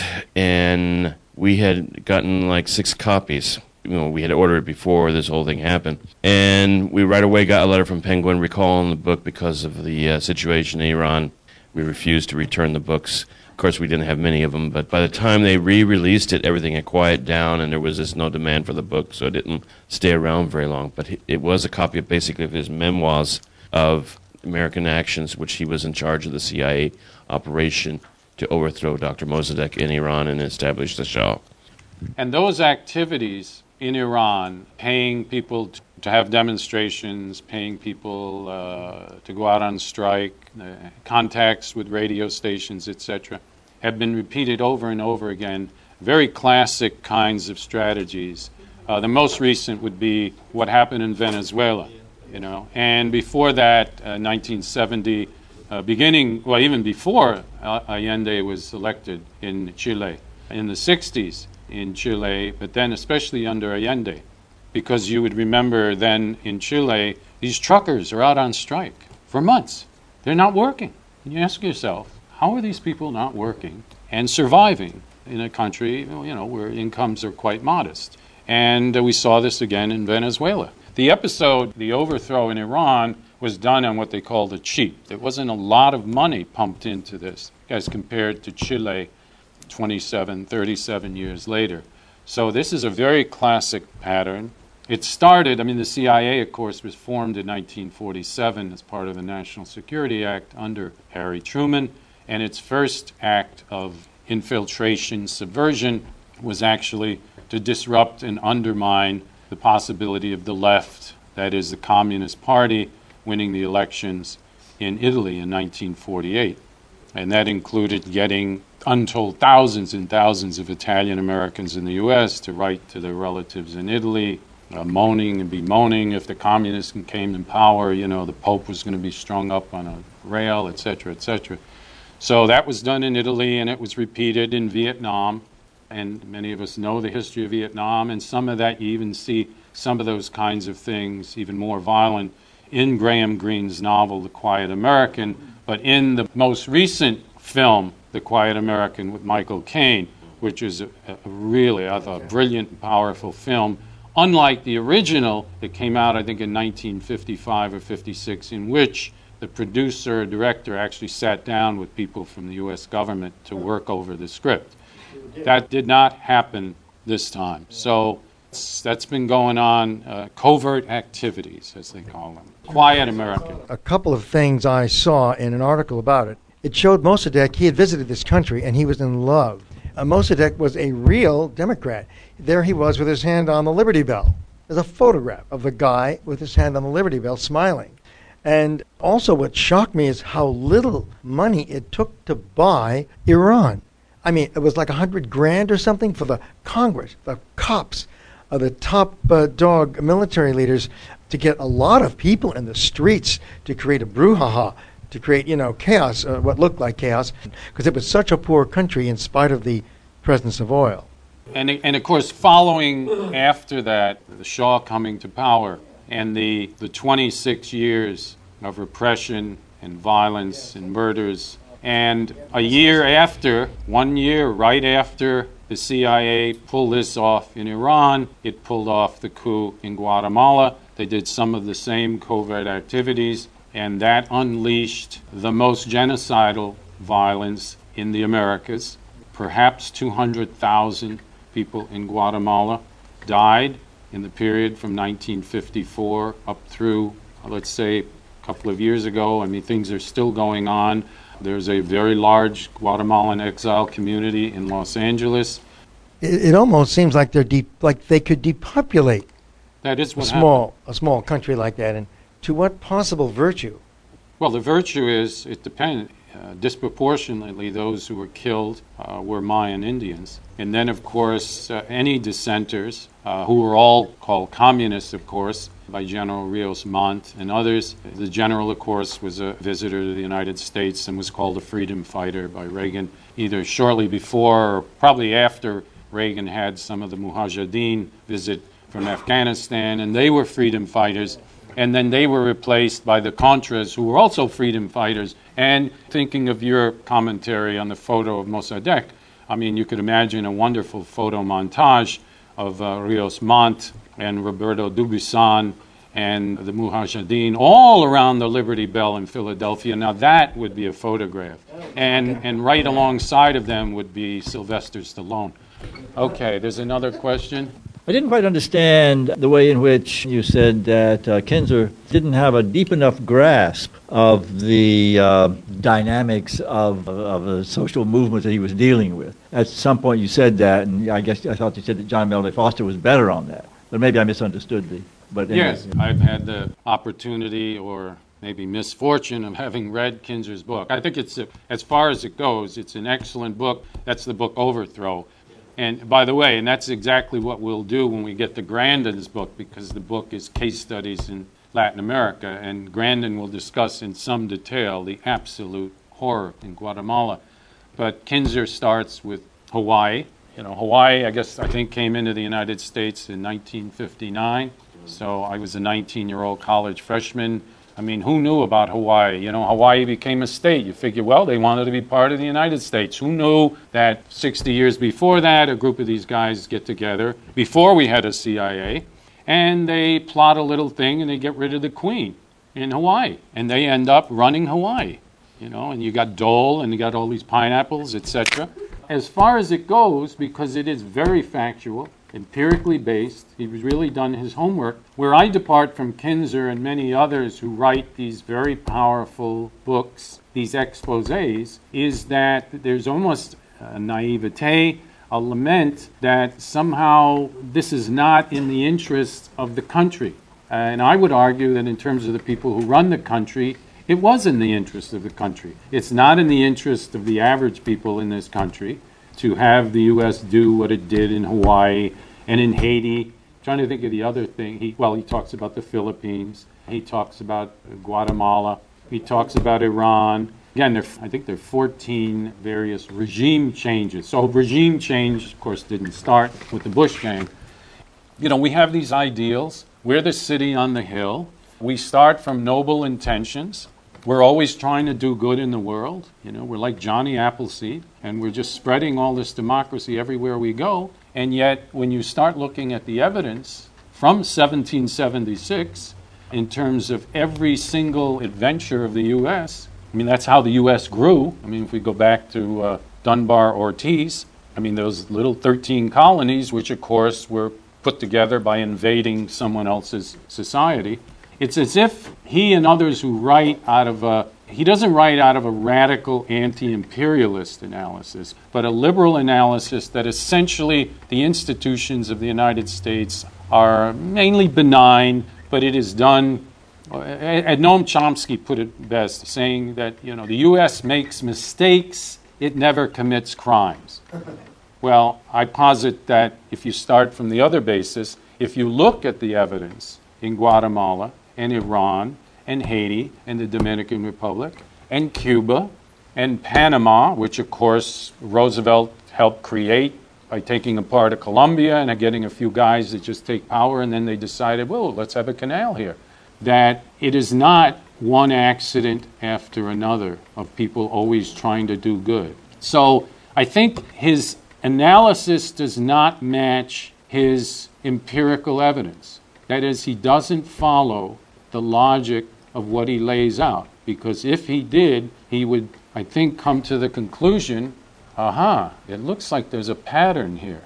and we had gotten like six copies. You know, we had ordered it before this whole thing happened, and we right away got a letter from Penguin recalling the book because of the uh, situation in Iran. We refused to return the books. Of course, we didn't have many of them, but by the time they re-released it, everything had quieted down, and there was just no demand for the book, so it didn't stay around very long. But it was a copy of basically of his memoirs of American actions, which he was in charge of the C I A operation to overthrow Doctor Mossadegh in Iran and establish the Shah. And those activities in Iran, paying people t- to have demonstrations, paying people uh, to go out on strike, uh, contacts with radio stations, et cetera, have been repeated over and over again. Very classic kinds of strategies. Uh, the most recent would be what happened in Venezuela, you know. And before that, uh, nineteen seventy, uh, beginning, well, even before Allende was elected in Chile, in the sixties in Chile, but then especially under Allende, because you would remember then in Chile, these truckers are out on strike for months. They're not working. And you ask yourself, how are these people not working and surviving in a country, you know, where incomes are quite modest? And uh, we saw this again in Venezuela. The episode, the overthrow in Iran, was done on what they called a cheap. There wasn't a lot of money pumped into this as compared to Chile twenty-seven, thirty-seven years later. So this is a very classic pattern. It started, I mean, the C I A, of course, was formed in nineteen forty-seven as part of the National Security Act under Harry Truman, and its first act of infiltration, subversion, was actually to disrupt and undermine the possibility of the left, that is the Communist Party, winning the elections in Italy in nineteen forty-eight. And that included getting untold thousands and thousands of Italian Americans in the U S to write to their relatives in Italy, uh, moaning and bemoaning if the communists came in power, you know, the Pope was going to be strung up on a rail, et cetera, et cetera. So that was done in Italy, and it was repeated in Vietnam. And many of us know the history of Vietnam, and some of that you even see some of those kinds of things, even more violent, in Graham Greene's novel, The Quiet American. But in the most recent film, The Quiet American with Michael Caine, which is a, a really, I thought, brilliant and powerful film, unlike the original that came out, I think, in nineteen fifty-five or fifty-six, in which the producer or director actually sat down with people from the U S government to work over the script. That did not happen this time. So that's been going on, uh, covert activities, as they call them. Quiet American. A couple of things I saw in an article about it. It showed Mossadegh, he had visited this country, and he was in love. Uh, Mossadegh was a real Democrat. There he was with his hand on the Liberty Bell. There's a photograph of the guy with his hand on the Liberty Bell smiling. And also what shocked me is how little money it took to buy Iran. I mean, it was like a hundred grand or something for the Congress, the cops, uh, the top uh, dog military leaders, to get a lot of people in the streets to create a brouhaha, to create, you know, chaos, uh, what looked like chaos, because it was such a poor country in spite of the presence of oil. And, and of course, following after that, the Shah coming to power and the, the twenty-six years of repression and violence and murders, and a year after, one year right after The C I A pulled this off in Iran. It pulled off the coup in Guatemala. They did some of the same covert activities, and that unleashed the most genocidal violence in the Americas. Perhaps two hundred thousand people in Guatemala died in the period from nineteen fifty-four up through, let's say, a couple of years ago. I mean, things are still going on. There's a very large Guatemalan exile community in Los Angeles. It, it almost seems like they're deep, like they could depopulate That is a what small happened. a small country like that. And to what possible virtue? Well, the virtue is, it depends. Uh, disproportionately, those who were killed uh, were Mayan Indians. And then, of course, uh, any dissenters, uh, who were all called communists, of course, by General Rios Montt and others. The general, of course, was a visitor to the United States and was called a freedom fighter by Reagan, either shortly before or probably after Reagan had some of the Mujahideen visit from Afghanistan, and they were freedom fighters. And then they were replaced by the Contras, who were also freedom fighters. And thinking of your commentary on the photo of Mossadegh, I mean, you could imagine a wonderful photo montage of uh, Rios Montt and Roberto Dubuisson and the Mujahideen all around the Liberty Bell in Philadelphia. Now that would be a photograph. And, and right alongside of them would be Sylvester Stallone. Okay, there's another question. I didn't quite understand the way in which you said that uh, Kinzer didn't have a deep enough grasp of the uh, dynamics of, of the social movement that he was dealing with. At some point you said that, and I guess I thought you said that John Melody Foster was better on that. But maybe I misunderstood the... But anyway. Yes, I've had the opportunity or maybe misfortune of having read Kinzer's book. I think it's, a, as far as it goes, it's an excellent book. That's the book Overthrow. And by the way, and that's exactly what we'll do when we get to Grandin's book, because the book is case studies in Latin America, and Grandin will discuss in some detail the absolute horror in Guatemala. But Kinzer starts with Hawaii. You know, Hawaii, I guess, I think came into the United States in nineteen fifty-nine. So I was a nineteen-year-old college freshman. I mean, who knew about Hawaii? You know, Hawaii became a state. You figure, well, they wanted to be part of the United States. Who knew that sixty years before that, a group of these guys get together, before we had a C I A, and they plot a little thing and they get rid of the Queen in Hawaii. And they end up running Hawaii, you know, and you got Dole and you got all these pineapples, et cetera. As far as it goes, because it is very factual, empirically based, he's really done his homework. Where I depart from Kinzer and many others who write these very powerful books, these exposés, is that there's almost a naivete, a lament that somehow this is not in the interest of the country. And I would argue that in terms of the people who run the country, it was in the interest of the country. It's not in the interest of the average people in this country to have the U S do what it did in Hawaii and in Haiti. I'm trying to think of the other thing. He, well, he talks about the Philippines. He talks about Guatemala. He talks about Iran. Again, there, I think there are fourteen various regime changes. So regime change, of course, didn't start with the Bush gang. You know, we have these ideals. We're the city on the hill. We start from noble intentions. We're always trying to do good in the world. You know, we're like Johnny Appleseed, and we're just spreading all this democracy everywhere we go. And yet, when you start looking at the evidence from seventeen seventy-six, in terms of every single adventure of the U S, I mean, that's how the U S grew. I mean, if we go back to uh, Dunbar Ortiz, I mean, those little thirteen colonies, which, of course, were put together by invading someone else's society. It's as if he and others who write out of a, he doesn't write out of a radical anti-imperialist analysis, but a liberal analysis that essentially the institutions of the United States are mainly benign, but it is done. And Noam Chomsky put it best, saying that, you know, the U S makes mistakes, it never commits crimes. Well, I posit that if you start from the other basis, if you look at the evidence in Guatemala and Iran and Haiti and the Dominican Republic and Cuba and Panama, which of course Roosevelt helped create by taking apart of Colombia and getting a few guys that just take power, and then they decided, well, let's have a canal here. That it is not one accident after another of people always trying to do good. So I think his analysis does not match his empirical evidence. That is, he doesn't follow the logic of what he lays out. Because if he did, he would, I think, come to the conclusion, aha, it looks like there's a pattern here.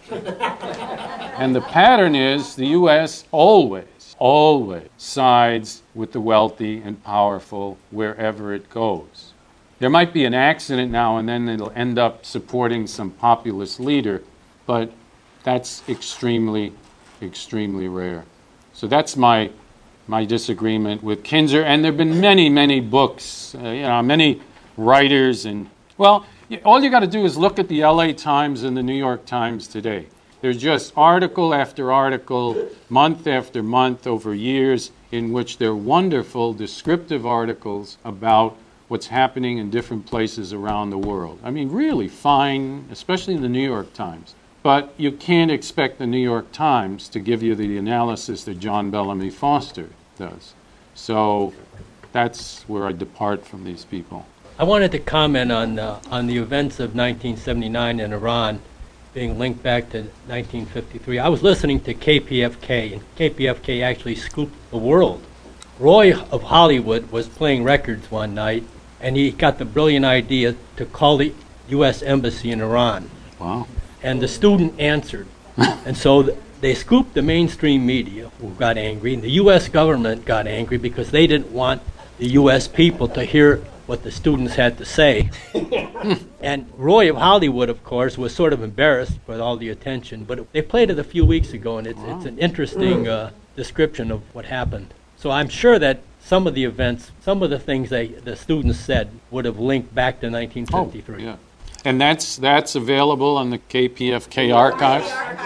And the pattern is the U S always, always sides with the wealthy and powerful wherever it goes. There might be an accident now and then it'll end up supporting some populist leader, but that's extremely, extremely rare. So that's my my disagreement with Kinzer. And there have been many, many books, uh, you know, many writers. And, well, all you got to do is look at the L A Times and the New York Times today. There's just article after article, month after month, over years, in which they're wonderful, descriptive articles about what's happening in different places around the world. I mean, really fine, especially in the New York Times. But you can't expect the New York Times to give you the analysis that John Bellamy Foster does. So that's where I depart from these people. I wanted to comment on uh, on the events of nineteen seventy-nine in Iran being linked back to nineteen fifty-three. I was listening to K P F K, and K P F K actually scooped the world. Roy of Hollywood was playing records one night, and he got the brilliant idea to call the U S Embassy in Iran. Wow. And the student answered. And so th- they scooped the mainstream media, who got angry, and the U S government got angry because they didn't want the U S people to hear what the students had to say. And Roy of Hollywood, of course, was sort of embarrassed with all the attention, but it, they played it a few weeks ago, and it's, wow. it's an interesting uh, description of what happened. So I'm sure that some of the events, some of the things they, the students said would have linked back to nineteen fifty-three. Oh, yeah. And that's that's available on the K P F K archives?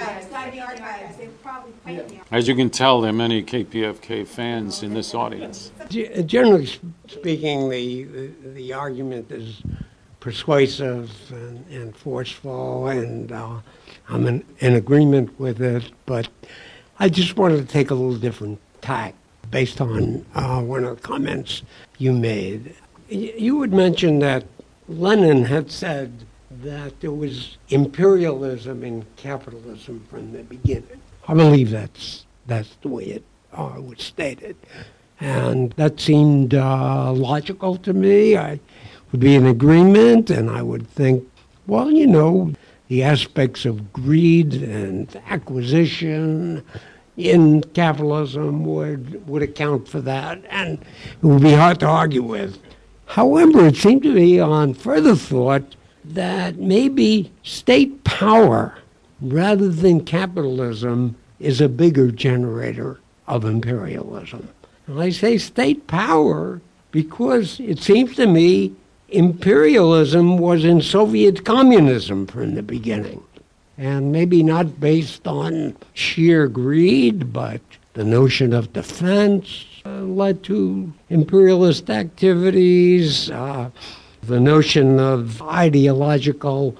As you can tell, there are many K P F K fans in this audience. Generally speaking, the, the, the argument is persuasive and, and forceful, and uh, I'm in, in agreement with it, but I just wanted to take a little different tack based on uh, one of the comments you made. You had mentioned that Lenin had said that there was imperialism in capitalism from the beginning. I believe that's that's the way it uh, was stated. And that seemed uh, logical to me. I would be in agreement, and I would think, well, you know, the aspects of greed and acquisition in capitalism would, would account for that, and it would be hard to argue with. However, it seemed to me on further thought that maybe state power, rather than capitalism, is a bigger generator of imperialism. And I say state power because it seems to me imperialism was in Soviet communism from the beginning. And maybe not based on sheer greed, but the notion of defense uh, led to imperialist activities, uh, the notion of ideological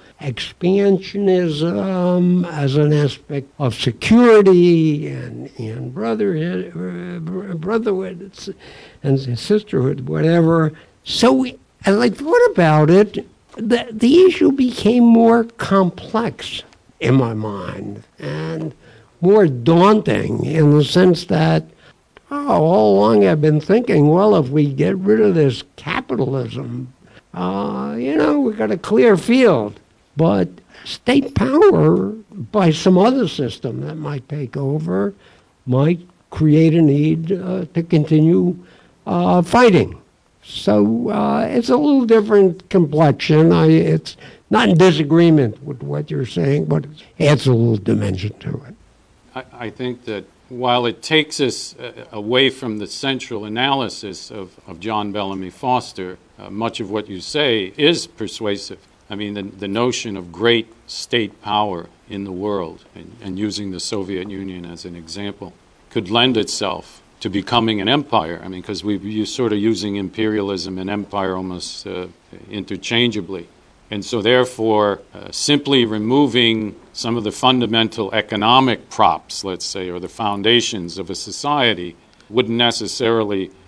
expansionism as an aspect of security and, and brotherhood, uh, brotherhood and sisterhood, whatever. So as I thought about it, the, the issue became more complex in my mind and more daunting in the sense that, oh, all along I've been thinking, well, if we get rid of this capitalism, uh, you know, we've got a clear field. But state power, by some other system that might take over, might create a need uh, to continue uh, fighting. So uh, it's a little different complexion. I, it's not in disagreement with what you're saying, but it adds a little dimension to it. I, I think that while it takes us uh, away from the central analysis of, of John Bellamy Foster, uh, much of what you say is persuasive. I mean, the, the notion of great state power in the world, and, and using the Soviet Union as an example, could lend itself to becoming an empire. I mean, because we're sort of using imperialism and empire almost uh, interchangeably. And so therefore, uh, simply removing some of the fundamental economic props, let's say, or the foundations of a society, wouldn't necessarily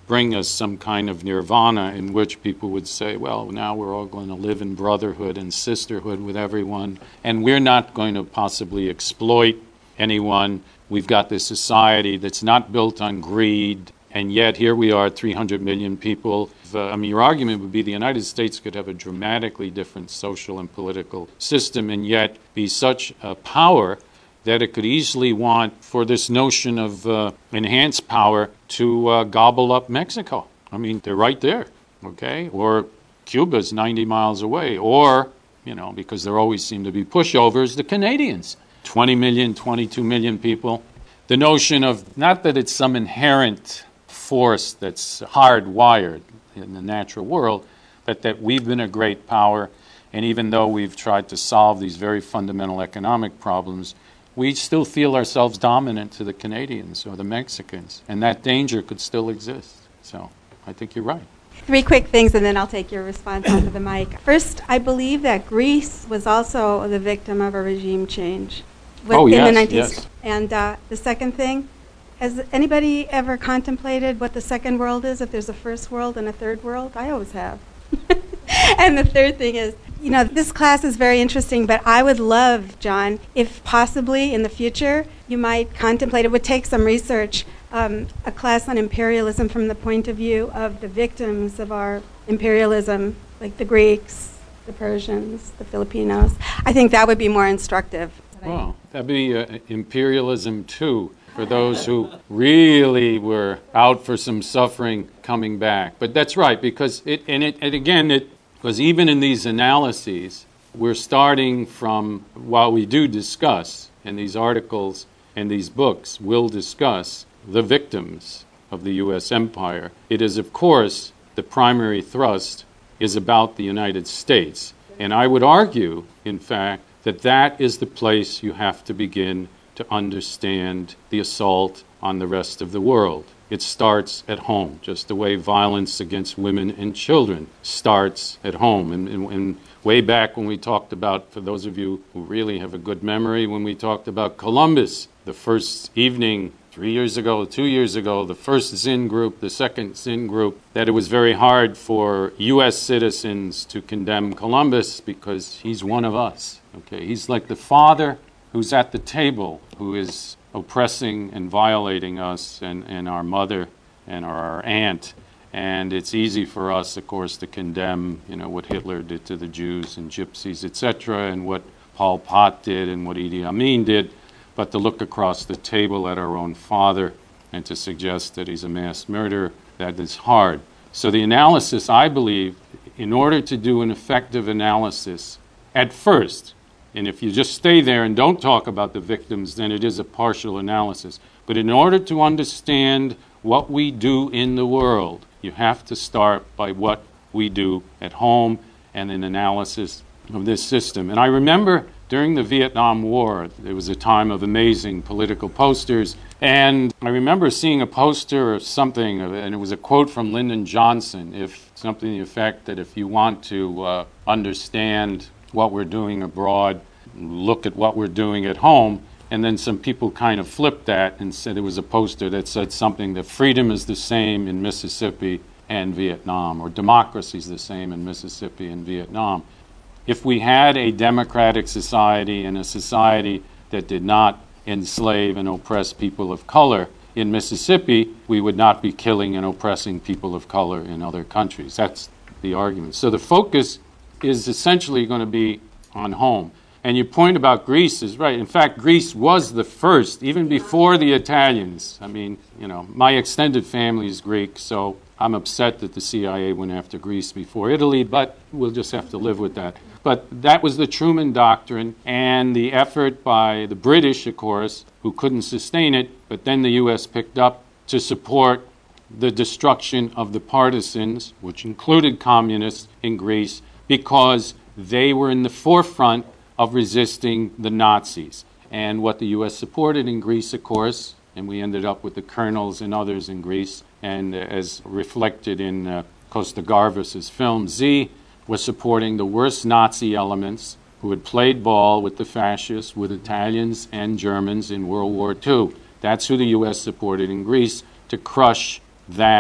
bring us some kind of nirvana in which people would say, well, now we're all going to live in brotherhood and sisterhood with everyone, and we're not going to possibly exploit anyone. We've got this society that's not built on greed, and yet here we are, three hundred million people. Uh, I mean, your argument would be the United States could have a dramatically different social and political system and yet be such a power that it could easily want for this notion of uh, enhanced power to uh, gobble up Mexico. I mean, they're right there, okay? Or Cuba's ninety miles away. Or, you know, because there always seem to be pushovers, the Canadians. twenty million, twenty-two million people. The notion of, not that it's some inherent force that's hardwired in the natural world, but that we've been a great power, and even though we've tried to solve these very fundamental economic problems, we still feel ourselves dominant to the Canadians or the Mexicans, and that danger could still exist. So I think you're right. Three quick things, and then I'll take your response onto the mic. First, I believe that Greece was also the victim of a regime change. Oh, in yes, the nineties. yes. And uh, the second thing, has anybody ever contemplated what the second world is, if there's a first world and a third world? I always have. And the third thing is, you know, this class is very interesting, but I would love, John, if possibly in the future you might contemplate, it would take some research, um, a class on imperialism from the point of view of the victims of our imperialism, like the Greeks, the Persians, the Filipinos. I think that would be more instructive. Well, that'd be uh, imperialism too, for those who really were out for some suffering coming back. But that's right, because it, and it, and again, it, because even in these analyses, we're starting from, while we do discuss, and these articles and these books will discuss the victims of the U S empire, it is, of course, the primary thrust is about the United States. And I would argue, in fact, that that is the place you have to begin to understand the assault on the rest of the world. It starts at home, just the way violence against women and children starts at home. And, and, and way back when we talked about, for those of you who really have a good memory, when we talked about Columbus, the first evening, three years ago, two years ago, the first Zinn group, the second Zinn group, that it was very hard for U S citizens to condemn Columbus because he's one of us. Okay, he's like the father who's at the table, who is oppressing and violating us and, and our mother and our aunt. And it's easy for us, of course, to condemn, you know, what Hitler did to the Jews and gypsies, et cetera, and what Pol Pot did and what Idi Amin did, but to look across the table at our own father and to suggest that he's a mass murderer, that is hard. So the analysis, I believe, in order to do an effective analysis, at first, and if you just stay there and don't talk about the victims, then it is a partial analysis. But in order to understand what we do in the world, you have to start by what we do at home and an analysis of this system. And I remember during the Vietnam War, there was a time of amazing political posters, and I remember seeing a poster or something, and it was a quote from Lyndon Johnson, if something to the effect that if you want to uh, understand what we're doing abroad, look at what we're doing at home. And then some people kind of flipped that and said it was a poster that said something that freedom is the same in Mississippi and Vietnam, or democracy is the same in Mississippi and Vietnam. If we had a democratic society and a society that did not enslave and oppress people of color in Mississippi, we would not be killing and oppressing people of color in other countries. That's the argument. So the focus is essentially going to be on home. And your point about Greece is right. In fact, Greece was the first, even before the Italians. I mean, you know, my extended family is Greek, so I'm upset that the C I A went after Greece before Italy, but we'll just have to live with that. But that was the Truman Doctrine and the effort by the British, of course, who couldn't sustain it, but then the U S picked up to support the destruction of the partisans, which included communists in Greece, because they were in the forefront of resisting the Nazis. And what the U S supported in Greece, of course, and we ended up with the colonels and others in Greece, and uh, as reflected in uh, Costa Gavras' film Z, was supporting the worst Nazi elements who had played ball with the fascists, with Italians and Germans in World War Two. That's who the U S supported in Greece to crush that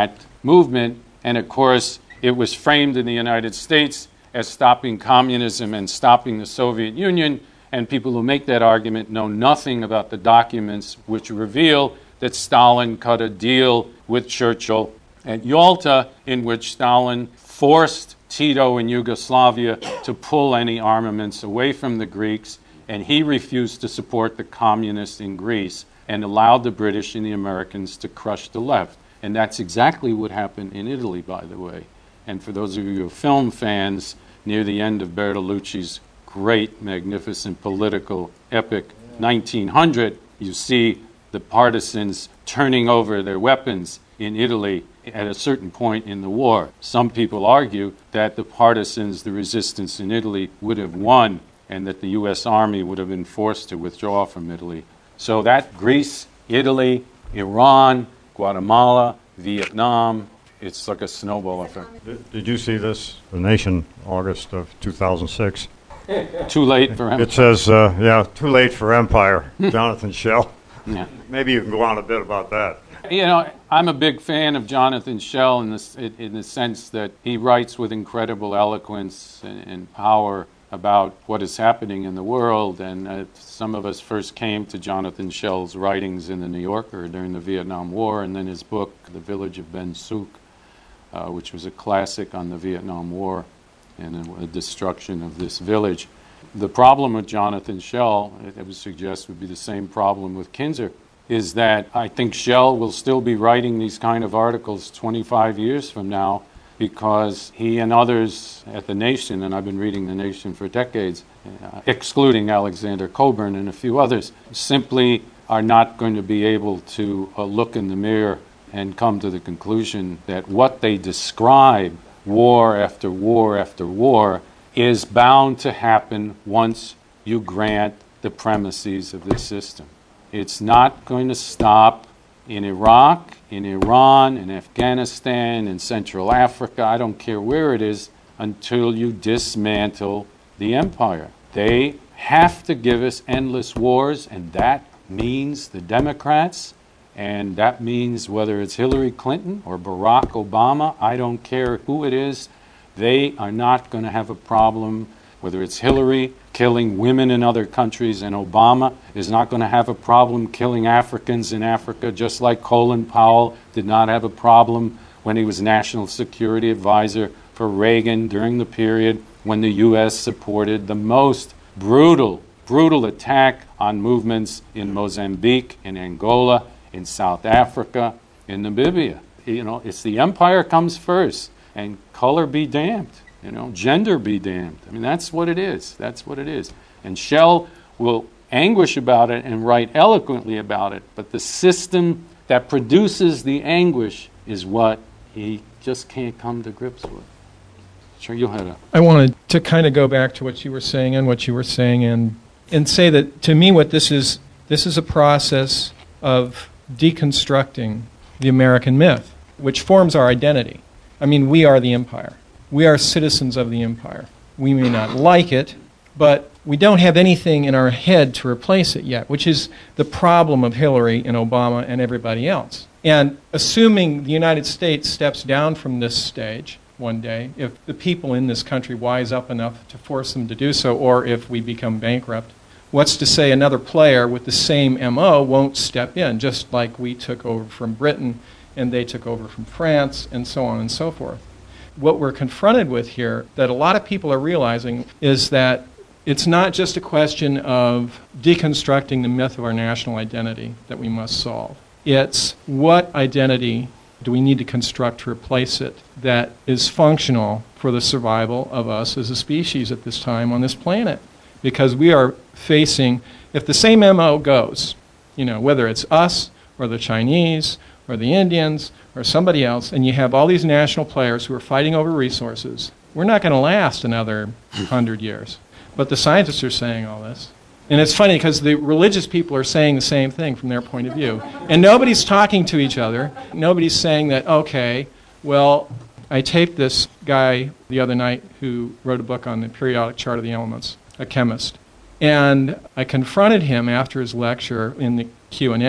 movement. And of course, it was framed in the United States as stopping communism and stopping the Soviet Union. And people who make that argument know nothing about the documents which reveal that Stalin cut a deal with Churchill at Yalta, in which Stalin forced Tito in Yugoslavia to pull any armaments away from the Greeks, and he refused to support the communists in Greece and allowed the British and the Americans to crush the left. And that's exactly what happened in Italy, by the way. And for those of you who are film fans, near the end of Bertolucci's great, magnificent political epic, nineteen hundred, you see the partisans turning over their weapons in Italy at a certain point in the war. Some people argue that the partisans, the resistance in Italy, would have won and that the U S Army would have been forced to withdraw from Italy. So that Greece, Italy, Iran, Guatemala, Vietnam, it's like a snowball effect. Did, did you see this? The Nation, August of two thousand six. Too late for Empire. It says, uh, yeah, too late for Empire. Jonathan Schell. Yeah. Maybe you can go on a bit about that. You know, I'm a big fan of Jonathan Schell in the, in the sense that he writes with incredible eloquence and, and power about what is happening in the world. And uh, some of us first came to Jonathan Schell's writings in the New Yorker during the Vietnam War, and then his book, The Village of Ben Suc, uh, which was a classic on the Vietnam War and the destruction of this village. The problem with Jonathan Schell, I would suggest, would be the same problem with Kinzer, is that I think Schell will still be writing these kind of articles twenty-five years from now, because he and others at The Nation, and I've been reading The Nation for decades, uh, excluding Alexander Coburn and a few others, simply are not going to be able to uh, look in the mirror and come to the conclusion that what they describe, war after war after war, is bound to happen once you grant the premises of this system. It's not going to stop in Iraq, in Iran, in Afghanistan, in Central Africa, I don't care where it is, until you dismantle the empire. They have to give us endless wars, and that means the Democrats, and that means whether it's Hillary Clinton or Barack Obama, I don't care who it is, they are not going to have a problem, whether it's Hillary killing women in other countries and Obama is not going to have a problem killing Africans in Africa, just like Colin Powell did not have a problem when he was National Security Advisor for Reagan during the period when the U S supported the most brutal, brutal attack on movements in Mozambique, in Angola, in South Africa, in Namibia. You know, it's the empire comes first, and color be damned. You know, gender be damned. I mean, that's what it is. That's what it is. And Schell will anguish about it and write eloquently about it, but the system that produces the anguish is what he just can't come to grips with. Sure, you had a... I wanted to kind of go back to what you were saying and what you were saying and and say that, to me, what this is, this is a process of deconstructing the American myth, which forms our identity. I mean, we are the empire. We are citizens of the empire. We may not like it, but we don't have anything in our head to replace it yet, which is the problem of Hillary and Obama and everybody else. And assuming the United States steps down from this stage one day, if the people in this country wise up enough to force them to do so, or if we become bankrupt, what's to say another player with the same M O won't step in, just like we took over from Britain and they took over from France and so on and so forth. What we're confronted with here that a lot of people are realizing is that it's not just a question of deconstructing the myth of our national identity that we must solve. It's what identity do we need to construct to replace it that is functional for the survival of us as a species at this time on this planet. Because we are facing, if the same M O goes, you know, whether it's us or the Chinese or the Indians or somebody else, and you have all these national players who are fighting over resources, we're not going to last another hundred years. But the scientists are saying all this. And it's funny because the religious people are saying the same thing from their point of view. And nobody's talking to each other. Nobody's saying that, okay, well, I taped this guy the other night who wrote a book on the periodic chart of the elements, a chemist. And I confronted him after his lecture in the Q and A,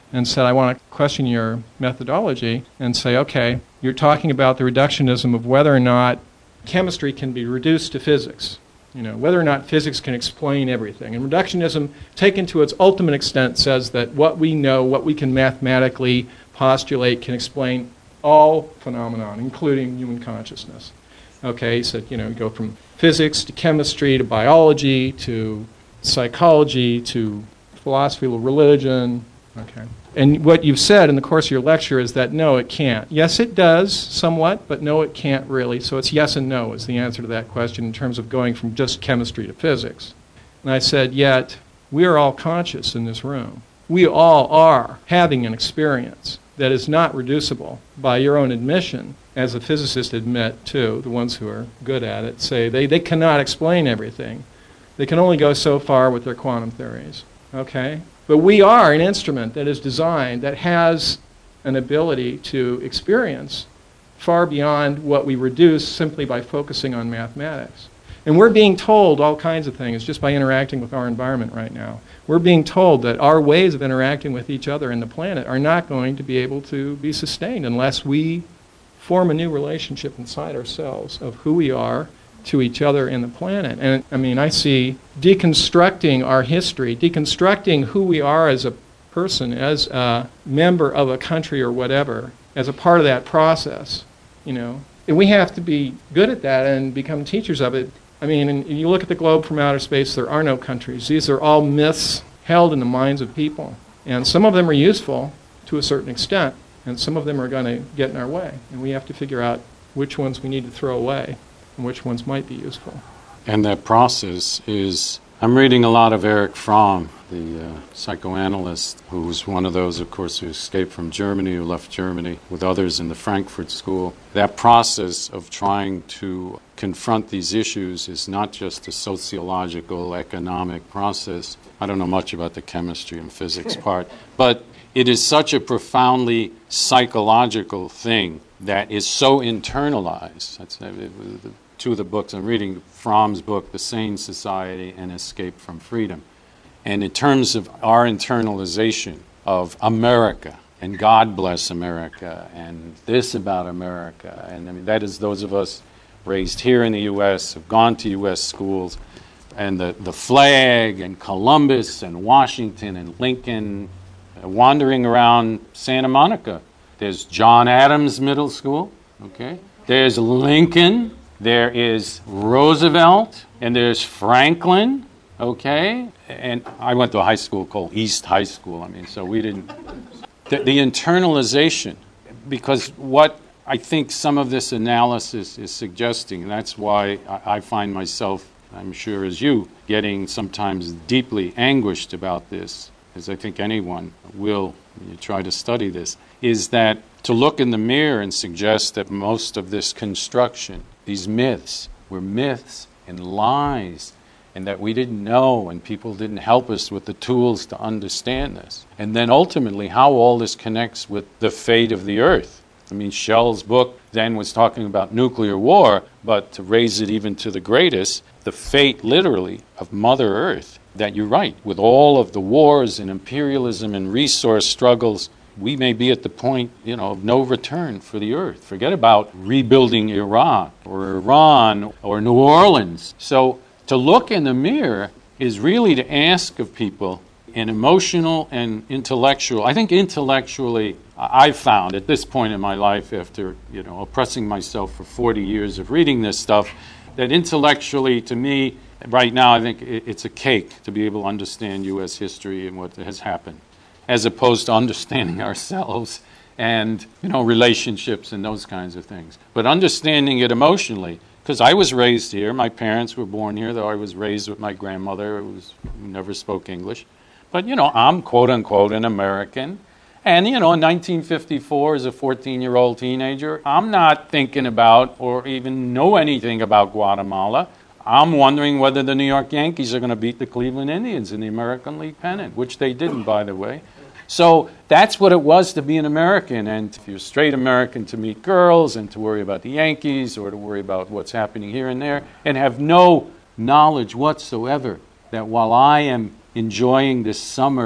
and said, I want to question your methodology and say, okay, you're talking about the reductionism of whether or not chemistry can be reduced to physics, you know, whether or not physics can explain everything. And reductionism, taken to its ultimate extent, says that what we know, what we can mathematically postulate can explain all phenomenon, including human consciousness. Okay, he said, you know, you go from physics to chemistry to biology to psychology to philosophy of religion. Okay. And what you've said in the course of your lecture is that no, it can't. Yes, it does somewhat, but no, it can't really. So it's yes and no is the answer to that question in terms of going from just chemistry to physics. And I said, yet we are all conscious in this room. We all are having an experience that is not reducible by your own admission, as the physicists admit too, the ones who are good at it, say they, they cannot explain everything. They can only go so far with their quantum theories. Okay? But we are an instrument that is designed, that has an ability to experience far beyond what we reduce simply by focusing on mathematics. And we're being told all kinds of things just by interacting with our environment right now. We're being told that our ways of interacting with each other and the planet are not going to be able to be sustained unless we form a new relationship inside ourselves of who we are to each other and the planet. And I mean, I see deconstructing our history, deconstructing who we are as a person, as a member of a country or whatever, as a part of that process, you know. And we have to be good at that and become teachers of it. I mean, and you look at the globe from outer space, there are no countries. These are all myths held in the minds of people. And some of them are useful to a certain extent, and some of them are going to get in our way. And we have to figure out which ones we need to throw away and which ones might be useful. And that process is, I'm reading a lot of Erich Fromm, the uh, psychoanalyst, who was one of those, of course, who escaped from Germany, who left Germany with others in the Frankfurt School. That process of trying to confront these issues is not just a sociological, economic process. I don't know much about the chemistry and physics part, but it is such a profoundly psychological thing that is so internalized. That's uh, the two of the books I'm reading, Fromm's book, The Sane Society and Escape from Freedom. And in terms of our internalization of America, and God bless America, and this about America, and I mean that is those of us raised here in the U S, have gone to U S schools, and the, the flag, and Columbus, and Washington, and Lincoln, uh, wandering around Santa Monica. There's John Adams Middle School, okay? There's Lincoln, there is Roosevelt, and there's Franklin, okay? And I went to a high school called East High School. I mean, so we didn't... The, the internalization, because what I think some of this analysis is suggesting, and that's why I, I find myself, I'm sure as you, getting sometimes deeply anguished about this, as I think anyone will when you try to study this, is that to look in the mirror and suggest that most of this construction, these myths, were myths and lies, and that we didn't know and people didn't help us with the tools to understand this. And then ultimately how all this connects with the fate of the earth. I mean, Shell's book then was talking about nuclear war, but to raise it even to the greatest, the fate literally of Mother Earth, that you're right, with all of the wars and imperialism and resource struggles, we may be at the point, you know, of no return for the earth. Forget about rebuilding Iraq or Iran or New Orleans. So to look in the mirror is really to ask of people an emotional and intellectual. I think intellectually, I've found at this point in my life, after, you know, oppressing myself for forty years of reading this stuff, that intellectually, to me, right now, I think it's a cake to be able to understand U S history and what has happened, as opposed to understanding ourselves and, you know, relationships and those kinds of things. But understanding it emotionally, because I was raised here, my parents were born here, though I was raised with my grandmother who, was, who never spoke English. But, you know, I'm quote-unquote an American. And, you know, in nineteen fifty-four, as a fourteen-year-old teenager, I'm not thinking about or even know anything about Guatemala. I'm wondering whether the New York Yankees are going to beat the Cleveland Indians in the American League pennant, which they didn't, by the way. So that's what it was to be an American. And if you're a straight American, to meet girls and to worry about the Yankees or to worry about what's happening here and there and have no knowledge whatsoever that while I am enjoying this summer,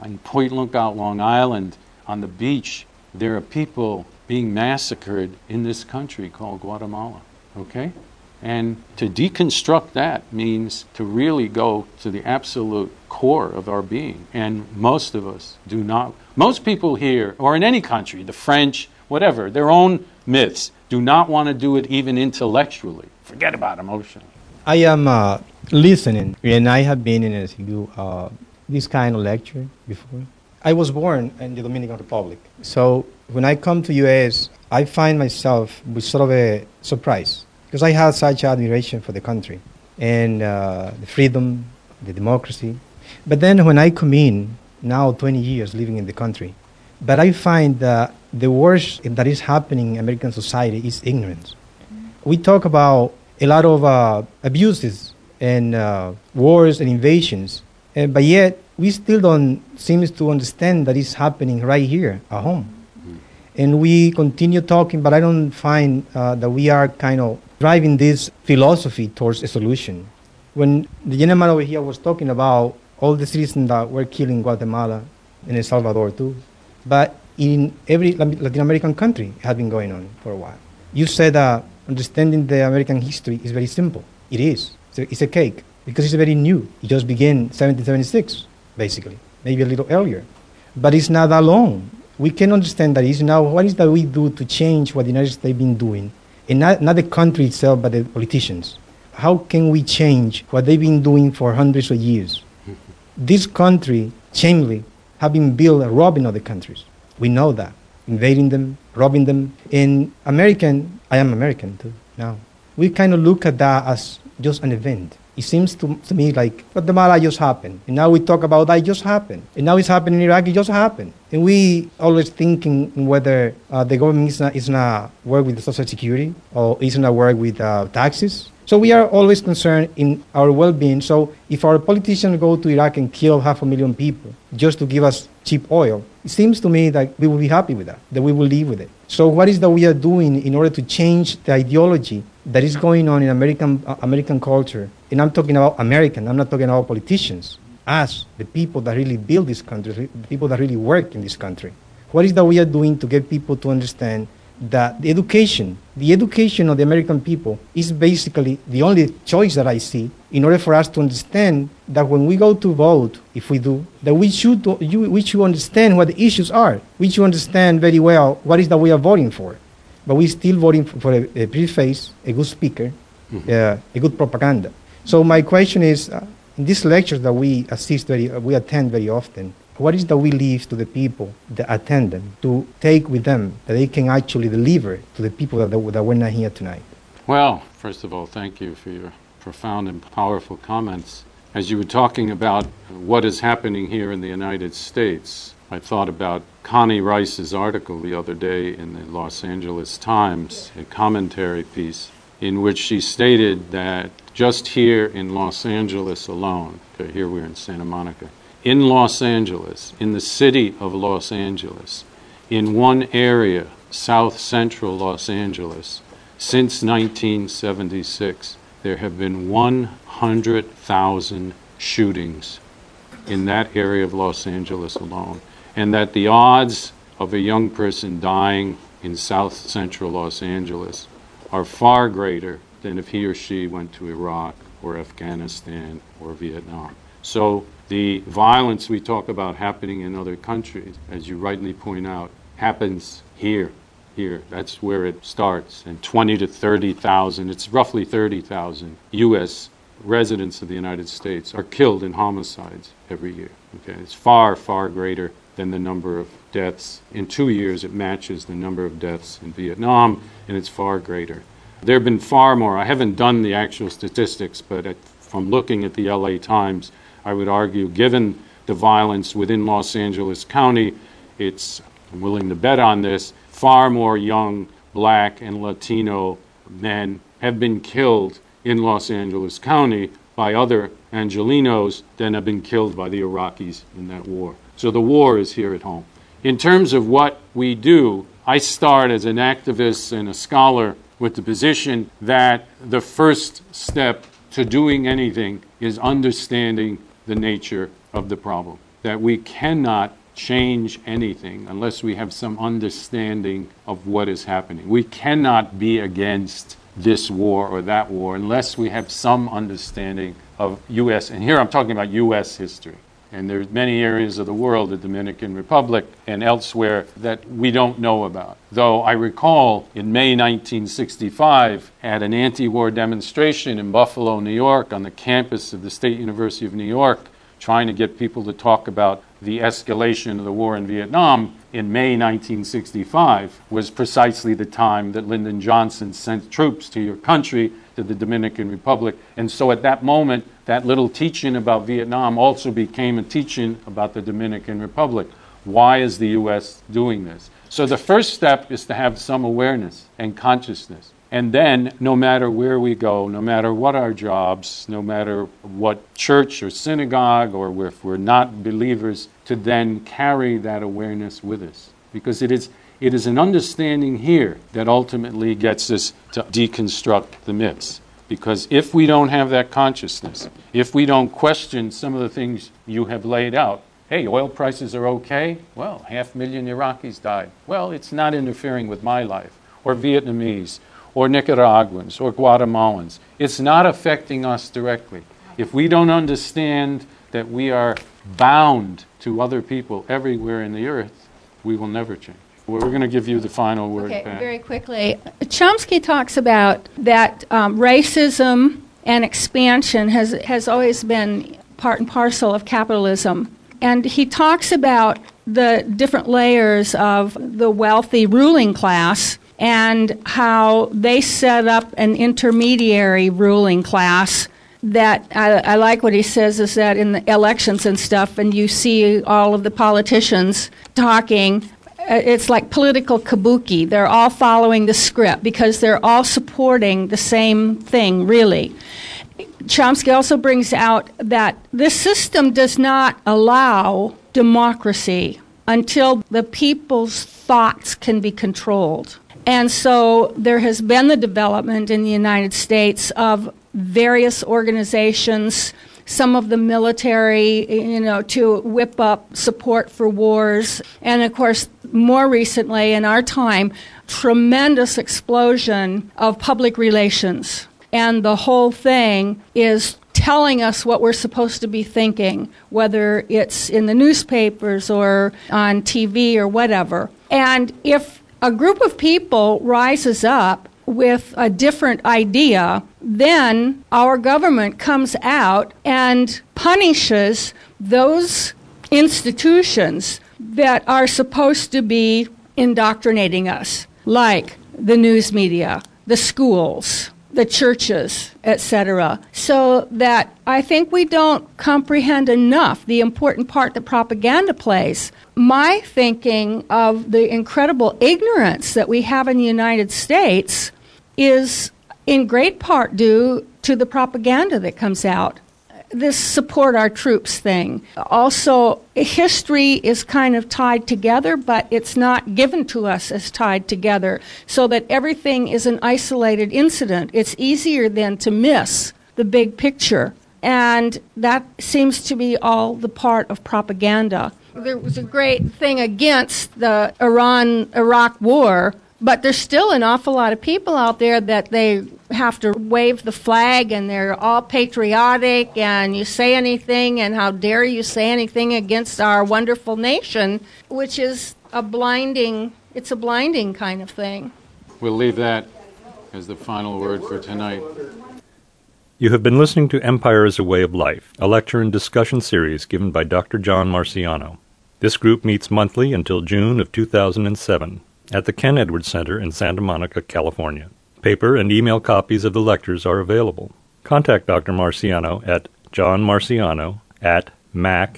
on Point Lookout, Long Island, on the beach, there are people being massacred in this country called Guatemala, okay? And to deconstruct that means to really go to the absolute core of our being. And most of us do not. Most people here, or in any country, the French, whatever, their own myths, do not want to do it even intellectually. Forget about emotionally. I am uh, listening, and I have been in a, uh, this kind of lecture before. I was born in the Dominican Republic. So when I come to U S, I find myself with sort of a surprise, because I had such admiration for the country and uh, the freedom, the democracy. But then when I come in, now twenty years living in the country, but I find that the worst that is happening in American society is ignorance. We talk about a lot of uh, abuses and uh, wars and invasions, uh, but yet we still don't seem to understand that it's happening right here at home. Mm-hmm. And we continue talking, but I don't find uh, that we are kind of driving this philosophy towards a solution. When the gentleman over here was talking about all the citizens that were killed in Guatemala and El Salvador too, but in every Latin American country it has been going on for a while. You said uh, understanding the American history is very simple. It is. It's a, it's a cake because it's very new. It just began in seventeen seventy-six, basically, maybe a little earlier. But it's not that long. We can understand that it's now what is that we do to change what the United States has been doing, and not, not the country itself, but the politicians. How can we change what they've been doing for hundreds of years? This country, shamefully, have been built robbing other countries. We know that. Invading them, robbing them. In American, I am American too, now. We kind of look at that as just an event. It seems to, to me like Guatemala just happened. And now we talk about that just happened. And now it's happening in Iraq, it just happened. And we always thinking whether uh, the government is not, is not work with Social Security or is not work with uh, taxes. So we are always concerned in our well-being. So if our politicians go to Iraq and kill half a million people just to give us cheap oil, it seems to me that we will be happy with that, that we will live with it. So what is that we are doing in order to change the ideology that is going on in American uh, American culture? And I'm talking about American, I'm not talking about politicians. Us, the people that really build this country, the people that really work in this country. What is that we are doing to get people to understand that the education, the education of the American people is basically the only choice that I see in order for us to understand that when we go to vote, if we do, that we should, do, you, we should understand what the issues are. We should understand very well what is that we are voting for. But we're still voting for, for a, a pretty face, a good speaker, mm-hmm. uh, a good propaganda. So my question is, uh, in these lectures that we assist very, uh, we attend very often, what is that we leave to the people that attend them to take with them that they can actually deliver to the people that, that were not here tonight? Well, first of all, thank you for your profound and powerful comments. As you were talking about what is happening here in the United States, I thought about Connie Rice's article the other day in the Los Angeles Times, a commentary piece, in which she stated that just here in Los Angeles alone, okay, here we're in Santa Monica, in Los Angeles, in the city of Los Angeles, in one area, south central Los Angeles, since nineteen seventy-six, there have been one hundred thousand shootings in that area of Los Angeles alone. And that the odds of a young person dying in south central Los Angeles are far greater than if he or she went to Iraq or Afghanistan or Vietnam. So the violence we talk about happening in other countries, as you rightly point out, happens here, here. That's where it starts. And twenty to thirty thousand, it's roughly thirty thousand U S residents of the United States are killed in homicides every year. Okay, it's far, far greater than the number of deaths. In two years, it matches the number of deaths in Vietnam, and it's far greater. There have been far more. I haven't done the actual statistics, but at, from looking at the L A Times, I would argue, given the violence within Los Angeles County, it's, I'm willing to bet on this, far more young black and Latino men have been killed in Los Angeles County by other Angelenos than have been killed by the Iraqis in that war. So the war is here at home. In terms of what we do, I start as an activist and a scholar with the position that the first step to doing anything is understanding the nature of the problem. that we cannot change anything unless we have some understanding of what is happening. We cannot be against this war or that war unless we have some understanding of U S, and here I'm talking about U S history. And there's many areas of the world, the Dominican Republic and elsewhere, that we don't know about. Though I recall in May nineteen sixty-five, at an anti-war demonstration in Buffalo, New York, on the campus of the State University of New York, trying to get people to talk about the escalation of the war in Vietnam in May nineteen sixty-five, was precisely the time that Lyndon Johnson sent troops to your country, to the Dominican Republic. And so at that moment, that little teaching about Vietnam also became a teaching about the Dominican Republic. Why is the U S doing this? So the first step is to have some awareness and consciousness. And then, no matter where we go, no matter what our jobs, no matter what church or synagogue, or if we're not believers, to then carry that awareness with us. Because it is it is an understanding here that ultimately gets us to deconstruct the myths. Because if we don't have that consciousness, if we don't question some of the things you have laid out, hey, oil prices are okay? Well, half a million Iraqis died. Well, it's not interfering with my life, or Vietnamese, or Nicaraguans, or Guatemalans. It's not affecting us directly. If we don't understand that we are bound to other people everywhere in the earth, we will never change. We're going to give you the final word, Okay, Pat. very quickly. Chomsky talks about that um, racism and expansion has, has always been part and parcel of capitalism. And he talks about the different layers of the wealthy ruling class and how they set up an intermediary ruling class that I, I like what he says is that in the elections and stuff, and you see all of the politicians talking, it's like political kabuki. They're all following the script because they're all supporting the same thing, really. Chomsky also brings out that this system does not allow democracy until the people's thoughts can be controlled. And so there has been the development in the United States of various organizations, some of the military, you know, to whip up support for wars. And, of course, more recently in our time, tremendous explosion of public relations. And the whole thing is telling us what we're supposed to be thinking, whether it's in the newspapers or on T V or whatever. And if a group of people rises up with a different idea, then our government comes out and punishes those institutions that are supposed to be indoctrinating us, like the news media, the schools, the churches, et cetera. So that I think we don't comprehend enough the important part that propaganda plays. My thinking of the incredible ignorance that we have in the United States is in great part due to the propaganda that comes out. This support our troops thing. Also, history is kind of tied together, but it's not given to us as tied together, so that everything is an isolated incident. It's easier then to miss the big picture. And that seems to be all the part of propaganda. There was a great thing against the Iran-Iraq war, but there's still an awful lot of people out there that they have to wave the flag and they're all patriotic, and you say anything and how dare you say anything against our wonderful nation, which is a blinding, it's a blinding kind of thing. We'll leave that as the final word for tonight. You have been listening to Empire as a Way of Life, a lecture and discussion series given by Doctor John Marciano. This group meets monthly until June of two thousand seven at the Ken Edwards Center in Santa Monica, California. Paper and email copies of the lectures are available. Contact Doctor Marciano at johnmarciano at mac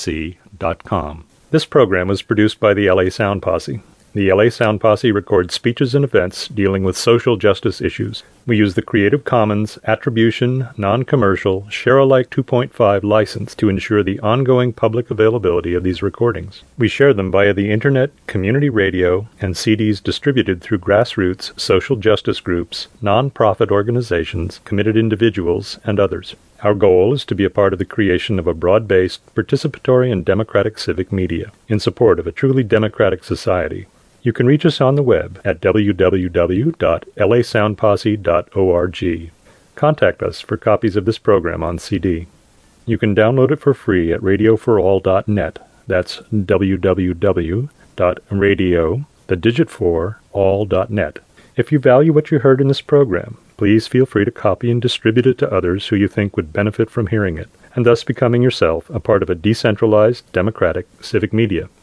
dot com. This program was produced by the L A Sound Posse. The L A Sound Posse records speeches and events dealing with social justice issues. We use the Creative Commons Attribution, Non-Commercial, Share-alike two point five license to ensure the ongoing public availability of these recordings. We share them via the Internet, community radio, and C Ds distributed through grassroots social justice groups, non-profit organizations, committed individuals, and others. Our goal is to be a part of the creation of a broad-based, participatory, and democratic civic media in support of a truly democratic society. You can reach us on the web at w w w dot l a sound posse dot org. Contact us for copies of this program on C D. You can download it for free at radio for all dot net. That's w w w dot radio, the digit four, all dot net. If you value what you heard in this program, please feel free to copy and distribute it to others who you think would benefit from hearing it, and thus becoming yourself a part of a decentralized, democratic civic media.